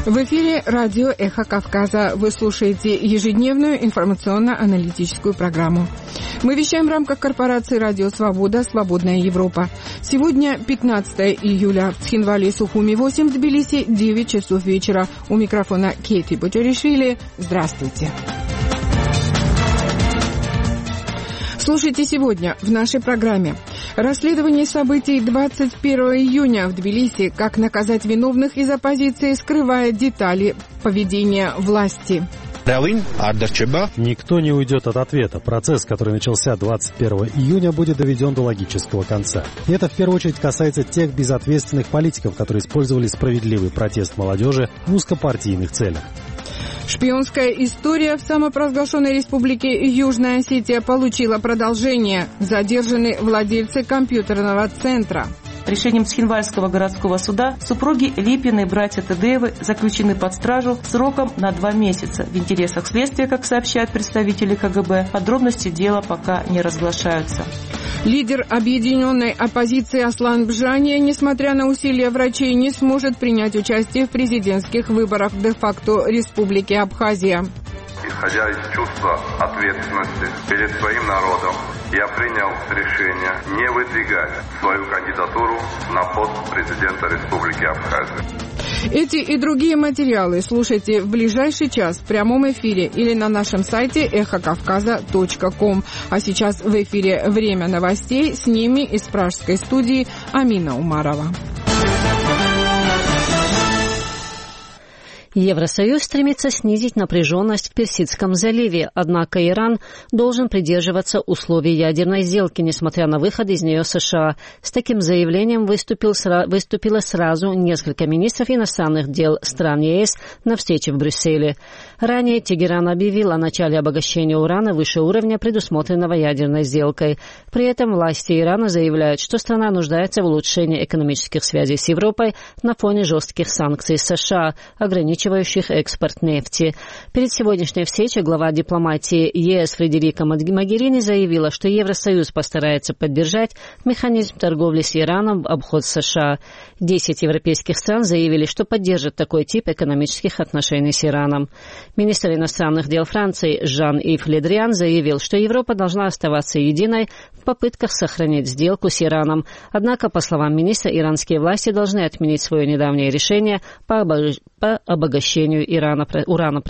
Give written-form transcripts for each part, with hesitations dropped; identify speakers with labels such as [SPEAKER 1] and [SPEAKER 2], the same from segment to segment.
[SPEAKER 1] В эфире радио «Эхо Кавказа». Вы слушаете ежедневную информационно-аналитическую программу. Мы вещаем в рамках корпорации «Радио Свобода. Свободная Европа». Сегодня 15 июля. В Цхинвале и Сухуми 8, в Тбилиси 9 часов вечера. У микрофона Кети Бутюришвили. Здравствуйте. Слушайте сегодня в нашей программе. Расследование событий 21 июня в Тбилиси. Как наказать виновных из оппозиции, скрывая детали поведения власти.
[SPEAKER 2] Никто не уйдет от ответа. Процесс, который начался 21 июня, будет доведен до логического конца. И это в первую очередь касается тех безответственных политиков, которые использовали справедливый протест молодежи в узкопартийных целях.
[SPEAKER 1] Шпионская история в самопровозглашенной республике Южная Осетия получила продолжение. Задержаны владельцы компьютерного центра.
[SPEAKER 3] Решением Цхинвальского городского суда супруги Липины и братья Тедеевы заключены под стражу сроком на 2 месяца. В интересах следствия, как сообщают представители КГБ, подробности дела пока не разглашаются.
[SPEAKER 1] Лидер объединенной оппозиции Аслан Бжания, несмотря на усилия врачей, не сможет принять участие в президентских выборах де-факто Республики Абхазия.
[SPEAKER 4] Исходя из чувства ответственности перед своим народом, я принял решение не выдвигать свою кандидатуру на пост президента Республики Абхазия.
[SPEAKER 1] Эти и другие материалы слушайте в ближайший час в прямом эфире или на нашем сайте эхокавказа.ком. А сейчас в эфире «Время новостей», с ними из пражской студии Амина Умарова.
[SPEAKER 5] Евросоюз стремится снизить напряженность в Персидском заливе, однако Иран должен придерживаться условий ядерной сделки, несмотря на выход из нее США. С таким заявлением выступило сразу несколько министров иностранных дел стран ЕС на встрече в Брюсселе. Ранее Тегеран объявил о начале обогащения урана выше уровня, предусмотренного ядерной сделкой. При этом власти Ирана заявляют, что страна нуждается в улучшении экономических связей с Европой на фоне жестких санкций США, ограничивающих экспорт нефти. Перед сегодняшней встречей глава дипломатии ЕС Фредерика Могерини заявила, что Евросоюз постарается поддержать механизм торговли с Ираном в обход США. 10 европейских стран заявили, что поддержат такой тип экономических отношений с Ираном. Министр иностранных дел Франции Жан-Ив Ле Дриан заявил, что Европа должна оставаться единой в попытках сохранить сделку с Ираном. Однако, по словам министра, иранские власти должны отменить свое недавнее решение по обогащению урана.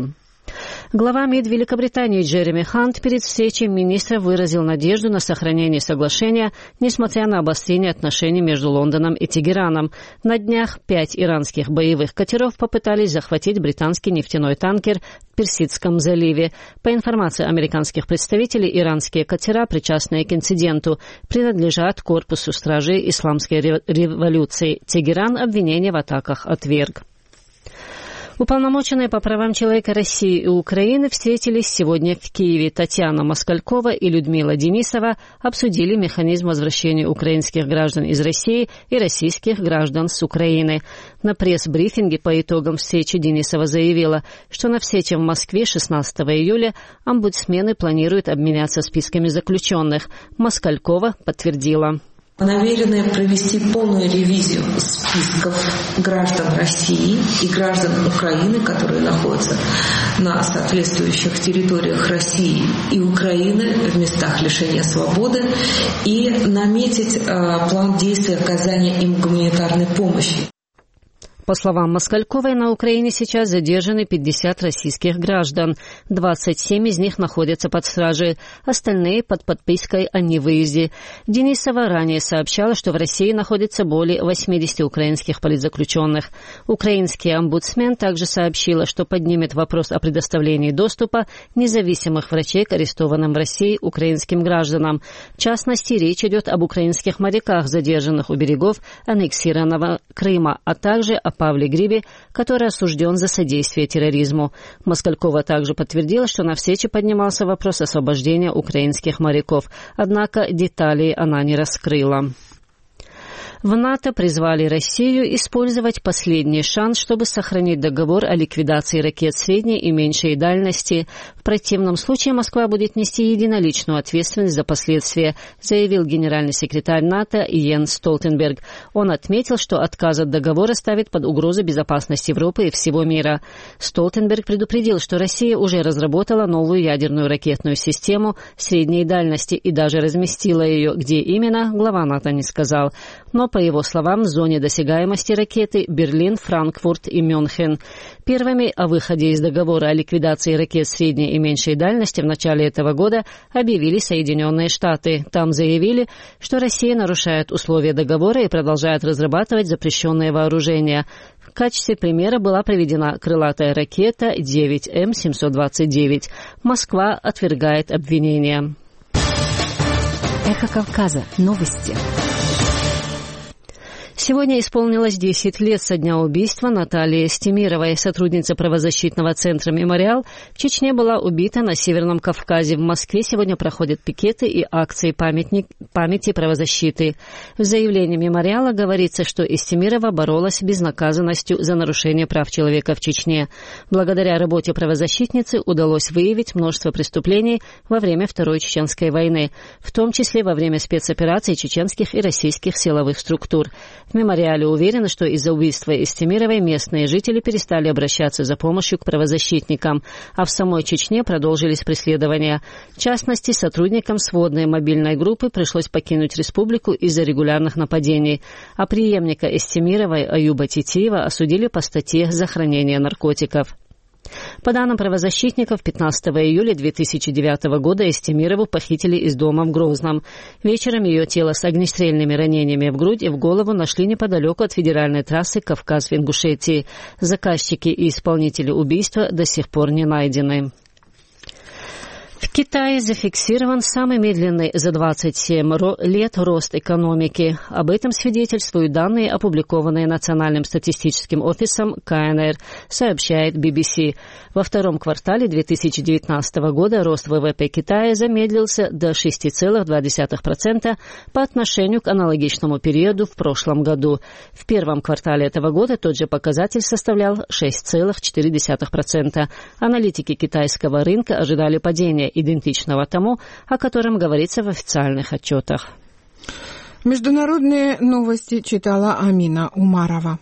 [SPEAKER 5] Глава МИД Великобритании Джереми Хант перед встречей министров выразил надежду на сохранение соглашения, несмотря на обострение отношений между Лондоном и Тегераном. На днях 5 иранских боевых катеров попытались захватить британский нефтяной танкер в Персидском заливе. По информации американских представителей, иранские катера, причастные к инциденту, принадлежат корпусу стражей исламской революции. Тегеран обвинения в атаках отверг. Уполномоченные по правам человека России и Украины встретились сегодня в Киеве. Татьяна Москалькова и Людмила Денисова обсудили механизм возвращения украинских граждан из России и российских граждан с Украины. На пресс-брифинге по итогам встречи Денисова заявила, что на встрече в Москве 16 июля омбудсмены планируют обменяться списками заключенных. Москалькова подтвердила.
[SPEAKER 6] Мы намерены провести полную ревизию списков граждан России и граждан Украины, которые находятся на соответствующих территориях России и Украины в местах лишения свободы и наметить план действий оказания им гуманитарной помощи.
[SPEAKER 5] По словам Москальковой, на Украине сейчас задержаны 50 российских граждан. 27 из них находятся под стражей, остальные под подпиской о невыезде. Денисова ранее сообщала, что в России находится более 80 украинских политзаключенных. Украинский омбудсмен также сообщила, что поднимет вопрос о предоставлении доступа независимых врачей к арестованным в России украинским гражданам. В частности, речь идет об украинских моряках, задержанных у берегов аннексированного Крыма, а также о Павле Грибе, который осужден за содействие терроризму. Москалькова также подтвердила, что на встрече поднимался вопрос освобождения украинских моряков, однако деталей она не раскрыла. В НАТО призвали Россию использовать последний шанс, чтобы сохранить договор о ликвидации ракет средней и меньшей дальности. В противном случае Москва будет нести единоличную ответственность за последствия, заявил генеральный секретарь НАТО Йенс Столтенберг. Он отметил, что отказ от договора ставит под угрозу безопасность Европы и всего мира. Столтенберг предупредил, что Россия уже разработала новую ядерную ракетную систему средней дальности и даже разместила ее, где именно, глава НАТО не сказал. Но, по его словам, в зоне досягаемости ракеты Берлин, Франкфурт и Мюнхен. Первыми о выходе из договора о ликвидации ракет средней и меньшей дальности в начале этого года объявили Соединенные Штаты. Там заявили, что Россия нарушает условия договора и продолжает разрабатывать запрещенные вооружения. В качестве примера была приведена крылатая ракета 9М729. Москва отвергает обвинения.
[SPEAKER 7] Эхо Кавказа. Новости.
[SPEAKER 5] Сегодня исполнилось 10 лет со дня убийства Натальи Стемировой. Сотрудница правозащитного центра «Мемориал» в Чечне была убита на Северном Кавказе. В Москве сегодня проходят пикеты и акции памяти правозащиты. В заявлении «Мемориала» говорится, что Истемирова боролась безнаказанностью за нарушение прав человека в Чечне. Благодаря работе правозащитницы удалось выявить множество преступлений во время Второй Чеченской войны, в том числе во время спецопераций чеченских и российских силовых структур. В «Мемориале» уверены, что из-за убийства Истемировой местные жители перестали обращаться за помощью к правозащитникам, а в самой Чечне продолжились преследования. В частности, сотрудникам сводной мобильной группы пришлось покинуть республику из-за регулярных нападений, а преемника Истемировой Аюба Титиева осудили по статье за хранение наркотиков. По данным правозащитников, 15 июля 2009 года Истемирову похитили из дома в Грозном. Вечером ее тело с огнестрельными ранениями в грудь и в голову нашли неподалеку от федеральной трассы Кавказ в Ингушетии. Заказчики и исполнители убийства до сих пор не найдены. В Китае зафиксирован самый медленный за 27 лет рост экономики. Об этом свидетельствуют данные, опубликованные Национальным статистическим офисом КНР, сообщает BBC. Во втором квартале 2019 года рост ВВП Китая замедлился до 6,2% по отношению к аналогичному периоду в прошлом году. В первом квартале этого года тот же показатель составлял 6,4%. Аналитики китайского рынка ожидали падения, идентичного тому, о котором говорится в официальных отчетах.
[SPEAKER 1] Международные новости читала Амина Умарова.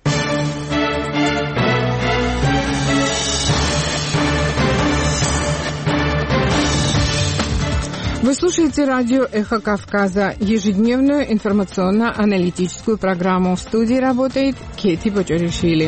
[SPEAKER 1] Вы слушаете радио «Эхо Кавказа», ежедневную информационно-аналитическую программу. В студии работает Кети Бочоришвили.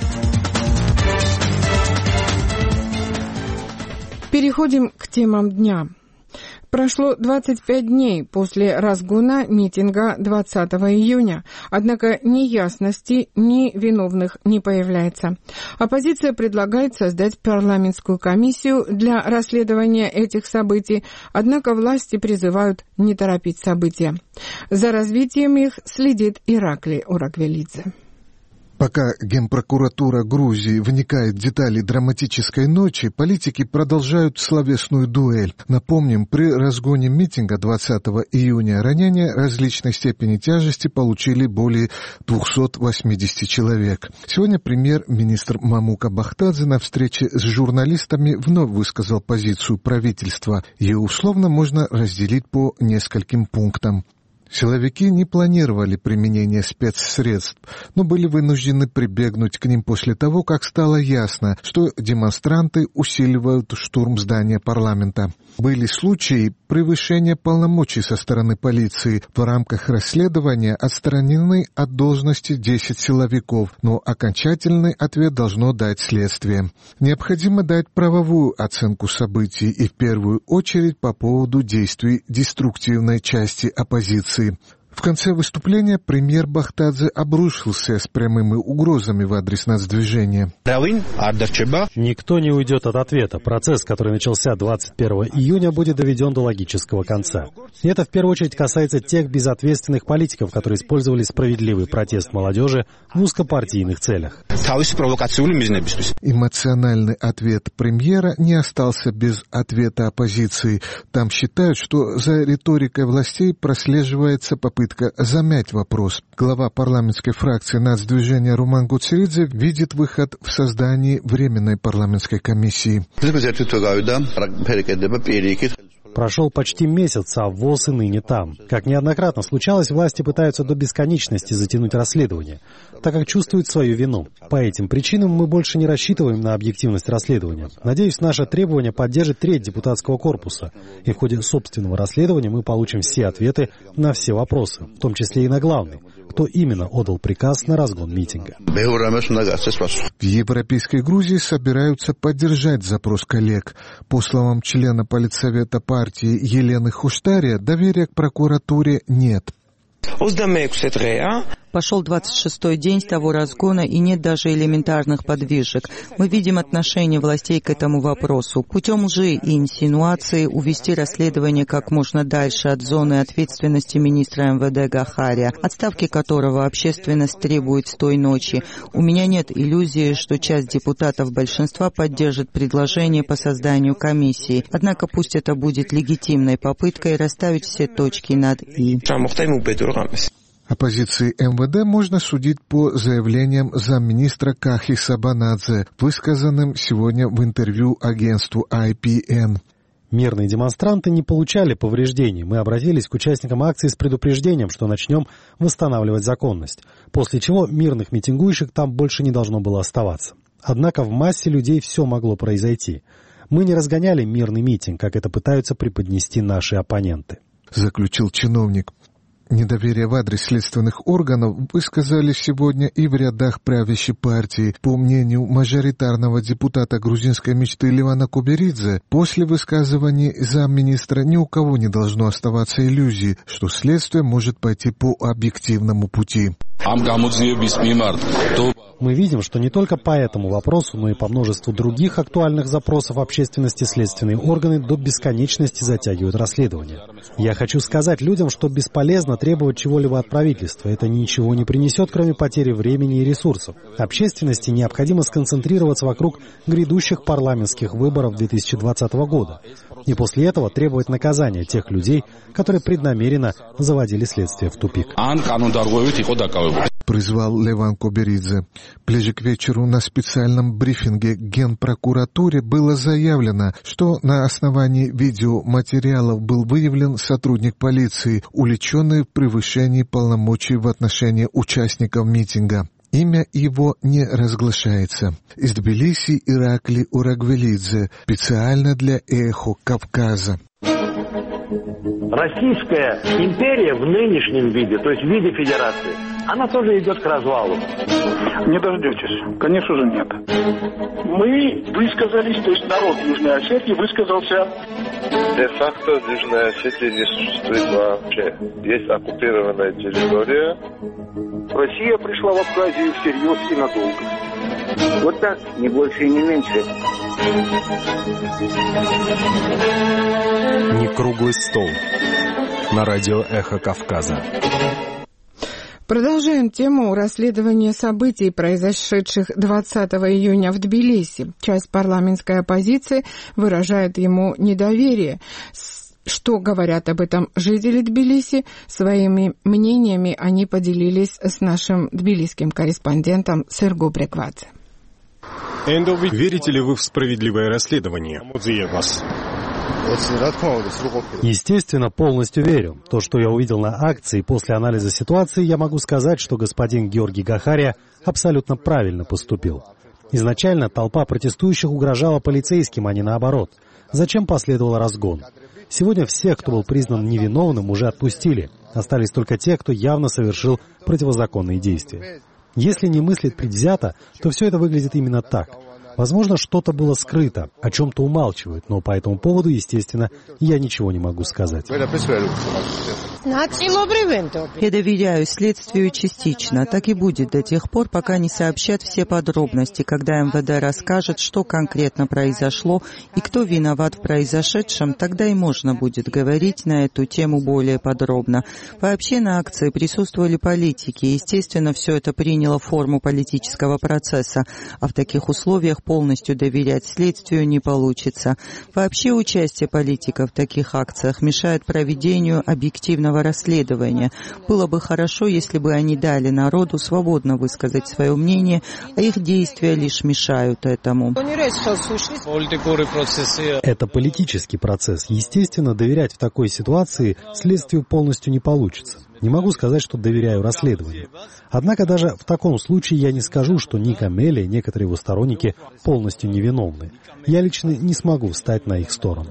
[SPEAKER 1] Переходим к темам дня. Прошло 25 дней после разгона митинга 20 июня, однако ни ясности, ни виновных не появляется. Оппозиция предлагает создать парламентскую комиссию для расследования этих событий, однако власти призывают не торопить события. За развитием их следит Иракли Ураквелидзе.
[SPEAKER 8] Пока Генпрокуратура Грузии вникает в детали драматической ночи, политики продолжают словесную дуэль. Напомним, при разгоне митинга 20 июня ранения различной степени тяжести получили более 280 человек. Сегодня премьер-министр Мамука Бахтадзе на встрече с журналистами вновь высказал позицию правительства. Ее условно можно разделить по нескольким пунктам. Силовики не планировали применение спецсредств, но были вынуждены прибегнуть к ним после того, как стало ясно, что демонстранты усиливают штурм здания парламента. Были случаи превышения полномочий со стороны полиции. В рамках расследования отстранены от должности 10 силовиков, но окончательный ответ должно дать следствие. Необходимо дать правовую оценку событий и в первую очередь по поводу действий деструктивной части оппозиции. В конце выступления премьер Бахтадзе обрушился с прямыми угрозами в адрес нацдвижения.
[SPEAKER 2] Никто не уйдет от ответа. Процесс, который начался 21 июня, будет доведен до логического конца. И это в первую очередь касается тех безответственных политиков, которые использовали справедливый протест молодежи в узкопартийных целях.
[SPEAKER 8] Эмоциональный ответ премьера не остался без ответа оппозиции. Там считают, что за риторикой властей прослеживается попытка попытка замять вопрос. Глава парламентской фракции нацдвижения Руман Гуцеридзе видит выход в создании Временной парламентской комиссии.
[SPEAKER 2] Прошел почти месяц, а ВОЗ и ныне там. Как неоднократно случалось, власти пытаются до бесконечности затянуть расследование, так как чувствуют свою вину. По этим причинам мы больше не рассчитываем на объективность расследования. Надеюсь, наше требование поддержит треть депутатского корпуса, и в ходе собственного расследования мы получим все ответы на все вопросы, в том числе и на главный. Кто именно отдал приказ на разгон митинга?
[SPEAKER 8] В Европейской Грузии собираются поддержать запрос коллег. По словам члена Политсовета партии Елены Хуштария, доверия к прокуратуре нет.
[SPEAKER 9] Пошел 26-й день с того разгона, и нет даже элементарных подвижек. Мы видим отношение властей к этому вопросу. Путем лжи и инсинуации увести расследование как можно дальше от зоны ответственности министра МВД Гахария, отставки которого общественность требует с той ночи. У меня нет иллюзии, что часть депутатов большинства поддержит предложение по созданию комиссии. Однако пусть это будет легитимной попыткой расставить все точки над «и».
[SPEAKER 8] Оппозиции МВД можно судить по заявлениям замминистра Кахи Сабанадзе, высказанным сегодня в интервью агентству IPN.
[SPEAKER 2] Мирные демонстранты не получали повреждений. Мы обратились к участникам акции с предупреждением, что начнем восстанавливать законность, после чего мирных митингующих там больше не должно было оставаться. Однако в массе людей все могло произойти. Мы не разгоняли мирный митинг, как это пытаются преподнести наши оппоненты.
[SPEAKER 8] Заключил чиновник. Недоверие в адрес следственных органов высказали сегодня и в рядах правящей партии. По мнению мажоритарного депутата грузинской мечты Левана Куберидзе, после высказываний замминистра ни у кого не должно оставаться иллюзии, что следствие может пойти по объективному пути.
[SPEAKER 2] Мы видим, что не только по этому вопросу, но и по множеству других актуальных запросов общественности следственные органы до бесконечности затягивают расследование. Я хочу сказать людям, что бесполезно требовать чего-либо от правительства. Это ничего не принесет, кроме потери времени и ресурсов. Общественности необходимо сконцентрироваться вокруг грядущих парламентских выборов 2020 года. И после этого требовать наказания тех людей, которые преднамеренно заводили следствие в тупик.
[SPEAKER 8] Призвал Леван Куберидзе. Ближе к вечеру на специальном брифинге Генпрокуратуре было заявлено, что на основании видеоматериалов был выявлен сотрудник полиции, уличенный в превышении полномочий в отношении участников митинга. Имя его не разглашается. Из Тбилиси Иракли Урагвелидзе, специально для «Эхо Кавказа».
[SPEAKER 10] Российская империя в нынешнем виде, то есть в виде федерации, она тоже идет к развалу.
[SPEAKER 11] Не дождетесь. Конечно же, нет. Мы высказались, то есть народ Южной Осетии высказался.
[SPEAKER 4] Де-факто Южная Осетия не существует вообще. Есть оккупированная территория.
[SPEAKER 11] Россия пришла в Абхазию всерьез и надолго.
[SPEAKER 10] Вот так, не больше и не меньше.
[SPEAKER 12] Не круглый стол. На радио «Эхо Кавказа».
[SPEAKER 1] Продолжаем тему расследования событий, произошедших 20 июня в Тбилиси. Часть парламентской оппозиции выражает ему недоверие. Что говорят об этом жители Тбилиси? Своими мнениями они поделились с нашим тбилисским корреспондентом Серго Бреквадзе.
[SPEAKER 13] Верите ли вы в справедливое расследование?
[SPEAKER 2] Естественно, полностью верю. То, что я увидел на акции после анализа ситуации, я могу сказать, что господин Георгий Гахария абсолютно правильно поступил. Изначально толпа протестующих угрожала полицейским, а не наоборот. Зачем последовал разгон? Сегодня всех, кто был признан невиновным, уже отпустили. Остались только те, кто явно совершил противозаконные действия. Если не мыслить предвзято, то все это выглядит именно так. Возможно, что-то было скрыто, о чем-то умалчивают, но по этому поводу, естественно, я ничего не могу сказать.
[SPEAKER 9] Я доверяю следствию частично. Так и будет до тех пор, пока не сообщат все подробности, когда МВД расскажет, что конкретно произошло и кто виноват в произошедшем, тогда и можно будет говорить на эту тему более подробно. Вообще на акции присутствовали политики, и, естественно, все это приняло форму политического процесса, а в таких условиях так полностью доверять следствию не получится. Вообще участие политиков в таких акциях мешает проведению объективного расследования. Было бы хорошо, если бы они дали народу свободно высказать свое мнение, а их действия лишь мешают этому.
[SPEAKER 2] Это политический процесс. Естественно, доверять в такой ситуации следствию полностью не получится. Не могу сказать, что доверяю расследованию. Однако даже в таком случае я не скажу, что Ник Амели и некоторые его сторонники полностью невиновны. Я лично не смогу встать на их сторону.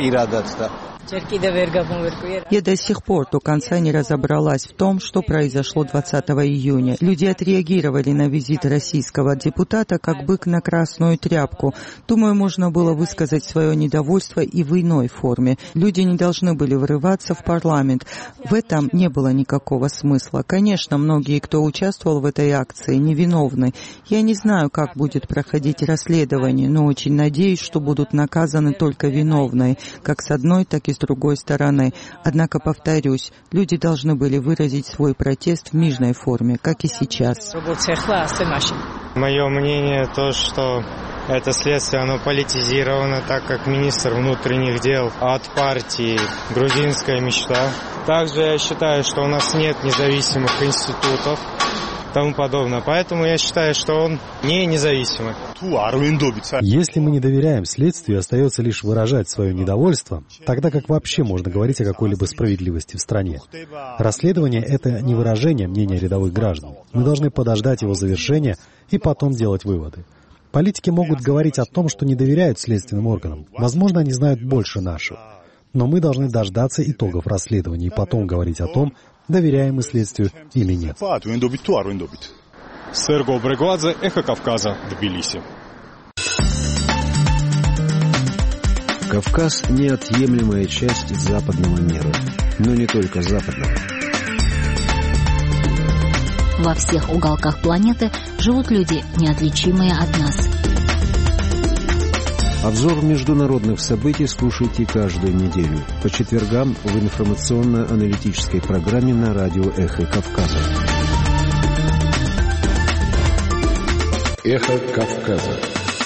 [SPEAKER 9] Я до сих пор до конца не разобралась в том, что произошло 20 июня. Люди отреагировали на визит российского депутата как бык на красную тряпку. Думаю, можно было высказать свое недовольство и в иной форме. Люди не должны были врываться в парламент. В этом не было никакого смысла. Конечно, многие, кто участвовал в этой акции, невиновны. Я не знаю, как будет проходить расследование, но очень надеюсь, что будут наказаны только виновные, как с одной, так и с другой стороны. Однако, повторюсь, люди должны были выразить свой протест в мирной форме, как и сейчас.
[SPEAKER 14] Мое мнение то, что это следствие, оно политизировано, так как министр внутренних дел от партии «Грузинская мечта». Также я считаю, что у нас нет независимых институтов и тому подобное. Поэтому я считаю, что он не независимый.
[SPEAKER 2] Если мы не доверяем следствию, остается лишь выражать свое недовольство, тогда как вообще можно говорить о какой-либо справедливости в стране? Расследование — это не выражение мнения рядовых граждан. Мы должны подождать его завершения и потом делать выводы. Политики могут говорить о том, что не доверяют следственным органам. Возможно, они знают больше нашего. Но мы должны дождаться итогов расследования и потом говорить о том, доверяем мы следствию или нет.
[SPEAKER 13] Серго Брегуадзе, Эхо Кавказа, Тбилиси.
[SPEAKER 15] Кавказ — неотъемлемая часть западного мира, но не только западного.
[SPEAKER 7] Во всех уголках планеты живут люди, неотличимые от нас.
[SPEAKER 15] Обзор международных событий слушайте каждую неделю по четвергам в информационно-аналитической программе на радио «Эхо Кавказа».
[SPEAKER 12] «Эхо Кавказа».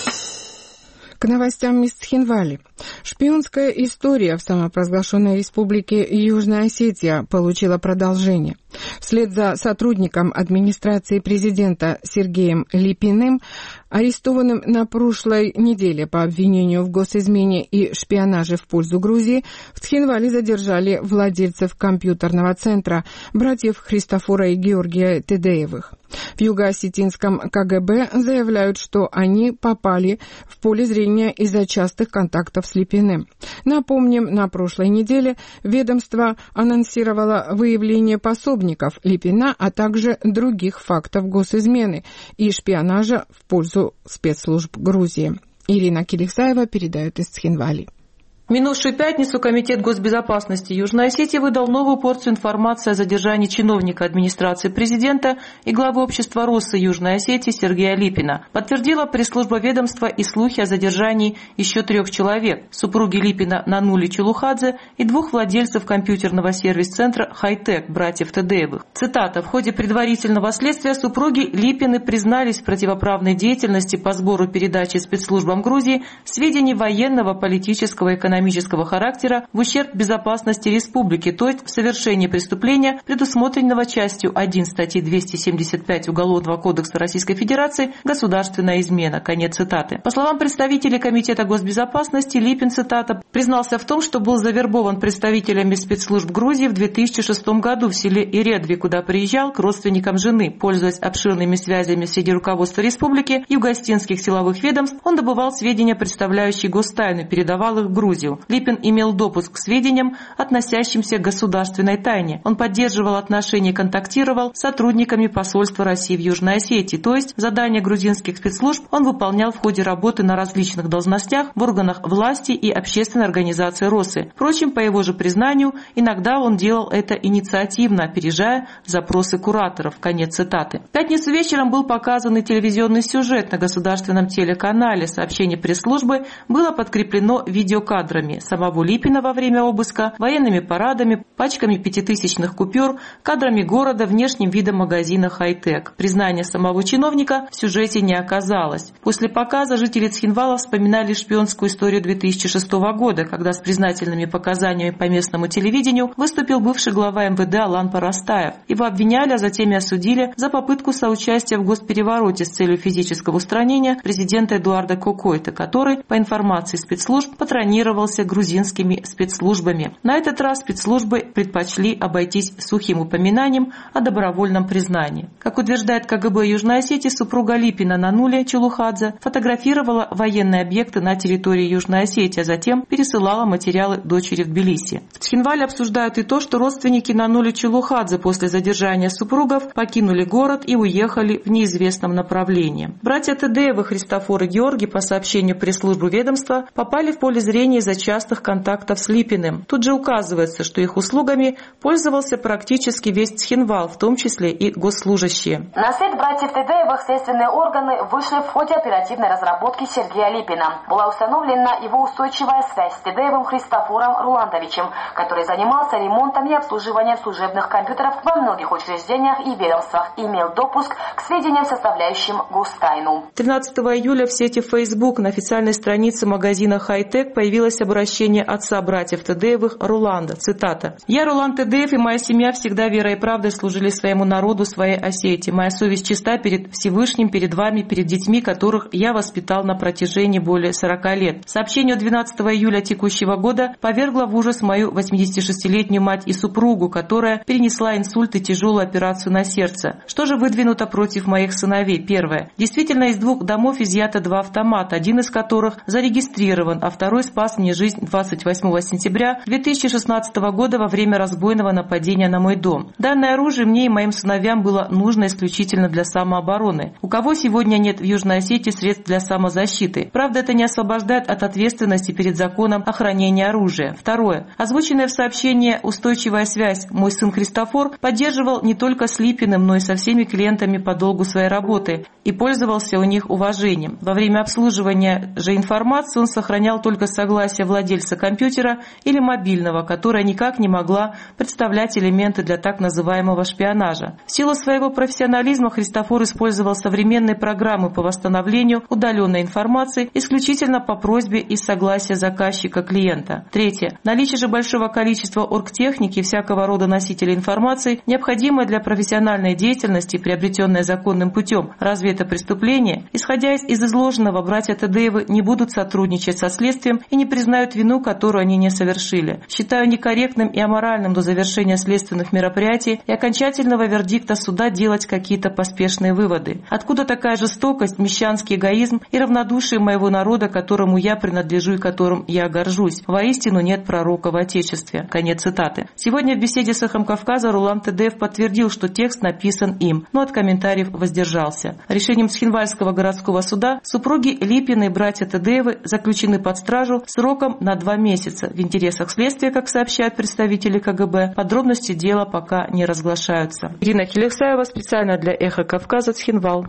[SPEAKER 1] К новостям из Цхинвали. Шпионская история в самопровозглашенной республике Южная Осетия получила продолжение. Вслед за сотрудником администрации президента Сергеем Липиным, арестованным на прошлой неделе по обвинению в госизмене и шпионаже в пользу Грузии, в Цхинвали задержали владельцев компьютерного центра братьев Христофора и Георгия Тедеевых. В Юго-Осетинском КГБ заявляют, что они попали в поле зрения из-за частых контактов с Липиным. Напомним, на прошлой неделе ведомство анонсировало выявление пособников Липина, а также других фактов госизмены и шпионажа в пользу спецслужб Грузии. Ирина Киликсаева передает из Цхинвали.
[SPEAKER 3] В минувшую пятницу Комитет госбезопасности Южной Осетии выдал новую порцию информации о задержании чиновника администрации президента и главы общества Росса Южной Осетии Сергея Липина. Подтвердила пресс-служба ведомства и слухи о задержании еще 3 человек – супруги Липина Нанули Челухадзе и 2 владельцев компьютерного сервис-центра «Хайтек» братьев Тедеевых. Цитата. «В ходе предварительного следствия супруги Липины признались в противоправной деятельности по сбору передачи спецслужбам Грузии сведений военного, политического и экономического характера в ущерб безопасности республики, то есть в совершении преступления, предусмотренного частью 1 статьи 275 Уголовного кодекса Российской Федерации «Государственная измена». Конец цитаты. По словам представителей Комитета госбезопасности, Липин, цитата, признался в том, что был завербован представителями спецслужб Грузии в 2006 году в селе Иредви, куда приезжал к родственникам жены. Пользуясь обширными связями среди руководства республики, юго-осетинских силовых ведомств, он добывал сведения, представляющие гостайну, передавал их в Грузию. Липин имел допуск к сведениям, относящимся к государственной тайне. Он поддерживал отношения и контактировал с сотрудниками посольства России в Южной Осетии, то есть задания грузинских спецслужб он выполнял в ходе работы на различных должностях в органах власти и общественной организации Россы. Впрочем, по его же признанию, иногда он делал это инициативно, опережая запросы кураторов. Конец цитаты. В пятницу вечером был показан и телевизионный сюжет на государственном телеканале. Сообщение пресс-службы было подкреплено видеокадрами. кадрами самого Липина во время обыска, военными парадами, пачками пятитысячных купюр, кадрами города, внешним видом магазина «Хай-Тек». Признания самого чиновника в сюжете не оказалось. После показа жители Цхинвала вспоминали шпионскую историю 2006 года, когда с признательными показаниями по местному телевидению выступил бывший глава МВД Алан Парастаев. Его обвиняли, а затем и осудили за попытку соучастия в госперевороте с целью физического устранения президента Эдуарда Кокойта, который, по информации спецслужб, патронировался грузинскими спецслужбами. На этот раз спецслужбы предпочли обойтись сухим упоминанием о добровольном признании. Как утверждает КГБ Южной Осетии, супруга Липина Нануля Чулухадзе фотографировала военные объекты на территории Южной Осетии, а затем пересылала материалы дочери в Тбилиси. В Цхинвале обсуждают и то, что родственники Нанули Чулухадзе после задержания супругов покинули город и уехали в неизвестном направлении. Братья Тедеевы Христофор и Георгий, по сообщению пресс-службы ведомства, попали в поле зрения из-за частых контактов с Липиным. Тут же указывается, что их услугами пользовался практически весь Цхинвал, в том числе и госслужащие.
[SPEAKER 16] На след братьев Тедеевых следственные органы вышли в ходе оперативной разработки Сергея Липина. Была установлена его устойчивая связь с Тедеевым Христофором Руландовичем, который занимался ремонтом и обслуживанием служебных компьютеров во многих учреждениях и ведомствах и имел допуск к сведениям, составляющим гостайну.
[SPEAKER 3] 13 июля в сети Facebook на официальной странице магазина «Хай-Тек» появилось обращение отца братьев Тедеевых Руланда. Цитата. «Я, Руланд Тедеев, и моя семья всегда верой и правдой служили своему народу, своей Осетии. Моя совесть чиста перед Всевышним, перед вами, перед детьми, которых я воспитал на протяжении более 40 лет». Сообщение 12 июля текущего года повергло в ужас мою 86-летнюю мать и супругу, которая перенесла инсульт и тяжелую операцию на сердце. Что же выдвинуто против моих сыновей? Первое. Действительно, из 2 домов изъято 2 автомата, один из которых зарегистрирован, а второй спас мне жизнь 28 сентября 2016 года во время разбойного нападения на мой дом. Данное оружие мне и моим сыновьям было нужно исключительно для самообороны. У кого сегодня нет в Южной Осетии средств для самозащиты? Правда, это не освобождает от ответственности перед законом о хранении оружия. Второе. Озвученная в сообщении устойчивая связь мой сын Христофор поддерживал не только с Липиным, но и со всеми клиентами по долгу своей работы и пользовался у них уважением. Во время обслуживания же информации он сохранял только согласие владельца компьютера или мобильного, которое никак не могла представлять элементы для так называемого шпионажа. В силу своего профессионализма Христофор использовал современные программы по восстановлению удаленной информации исключительно по просьбе и согласия заказчика клиента. Третье. Наличие же большого количества оргтехники и всякого рода носителей информации, необходимое для профессиональной деятельности, приобретенное законным путем. Разве это преступление? Исходя из изложенного, братья Тедеевы не будут сотрудничать со следствием и не признают вину, которую они не совершили. Считаю некорректным и аморальным до завершения следственных мероприятий и окончательного вердикта суда делать какие-то поспешные выводы. Откуда такая жестокость, мещанский эгоизм и равнодушие моего народа, которому я принадлежу и которым я горжусь? Воистину нет пророка в Отечестве. Конец цитаты. Сегодня в беседе с «Эхом Кавказа» Руланд Тедеев подтвердил, что текст написан им, но от комментариев воздержался. Решением Цхинвальского городского суда супруги Липины и братья Тедеевы заключены под стражу сроком на 2 месяца. В интересах следствия, как сообщают представители КГБ, подробности дела пока не разглашаются. Ирина Хилексаева специально для «Эхо Кавказа», Цхинвал.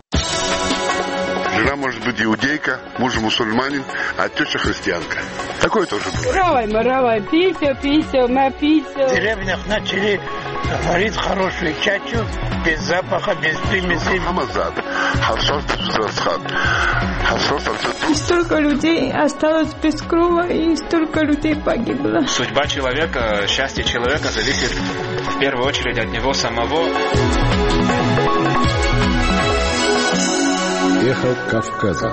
[SPEAKER 17] Жена может быть иудейка, муж мусульманин, а теща христианка. Такое тоже бывает.
[SPEAKER 18] Равай, пися, на пися.
[SPEAKER 19] В деревнях начали варить хорошую чачу, без запаха, без примесей.
[SPEAKER 18] И столько людей осталось без крова, и столько людей погибло.
[SPEAKER 20] Судьба человека, счастье человека зависит в первую очередь от него самого.
[SPEAKER 12] Эхо Кавказа.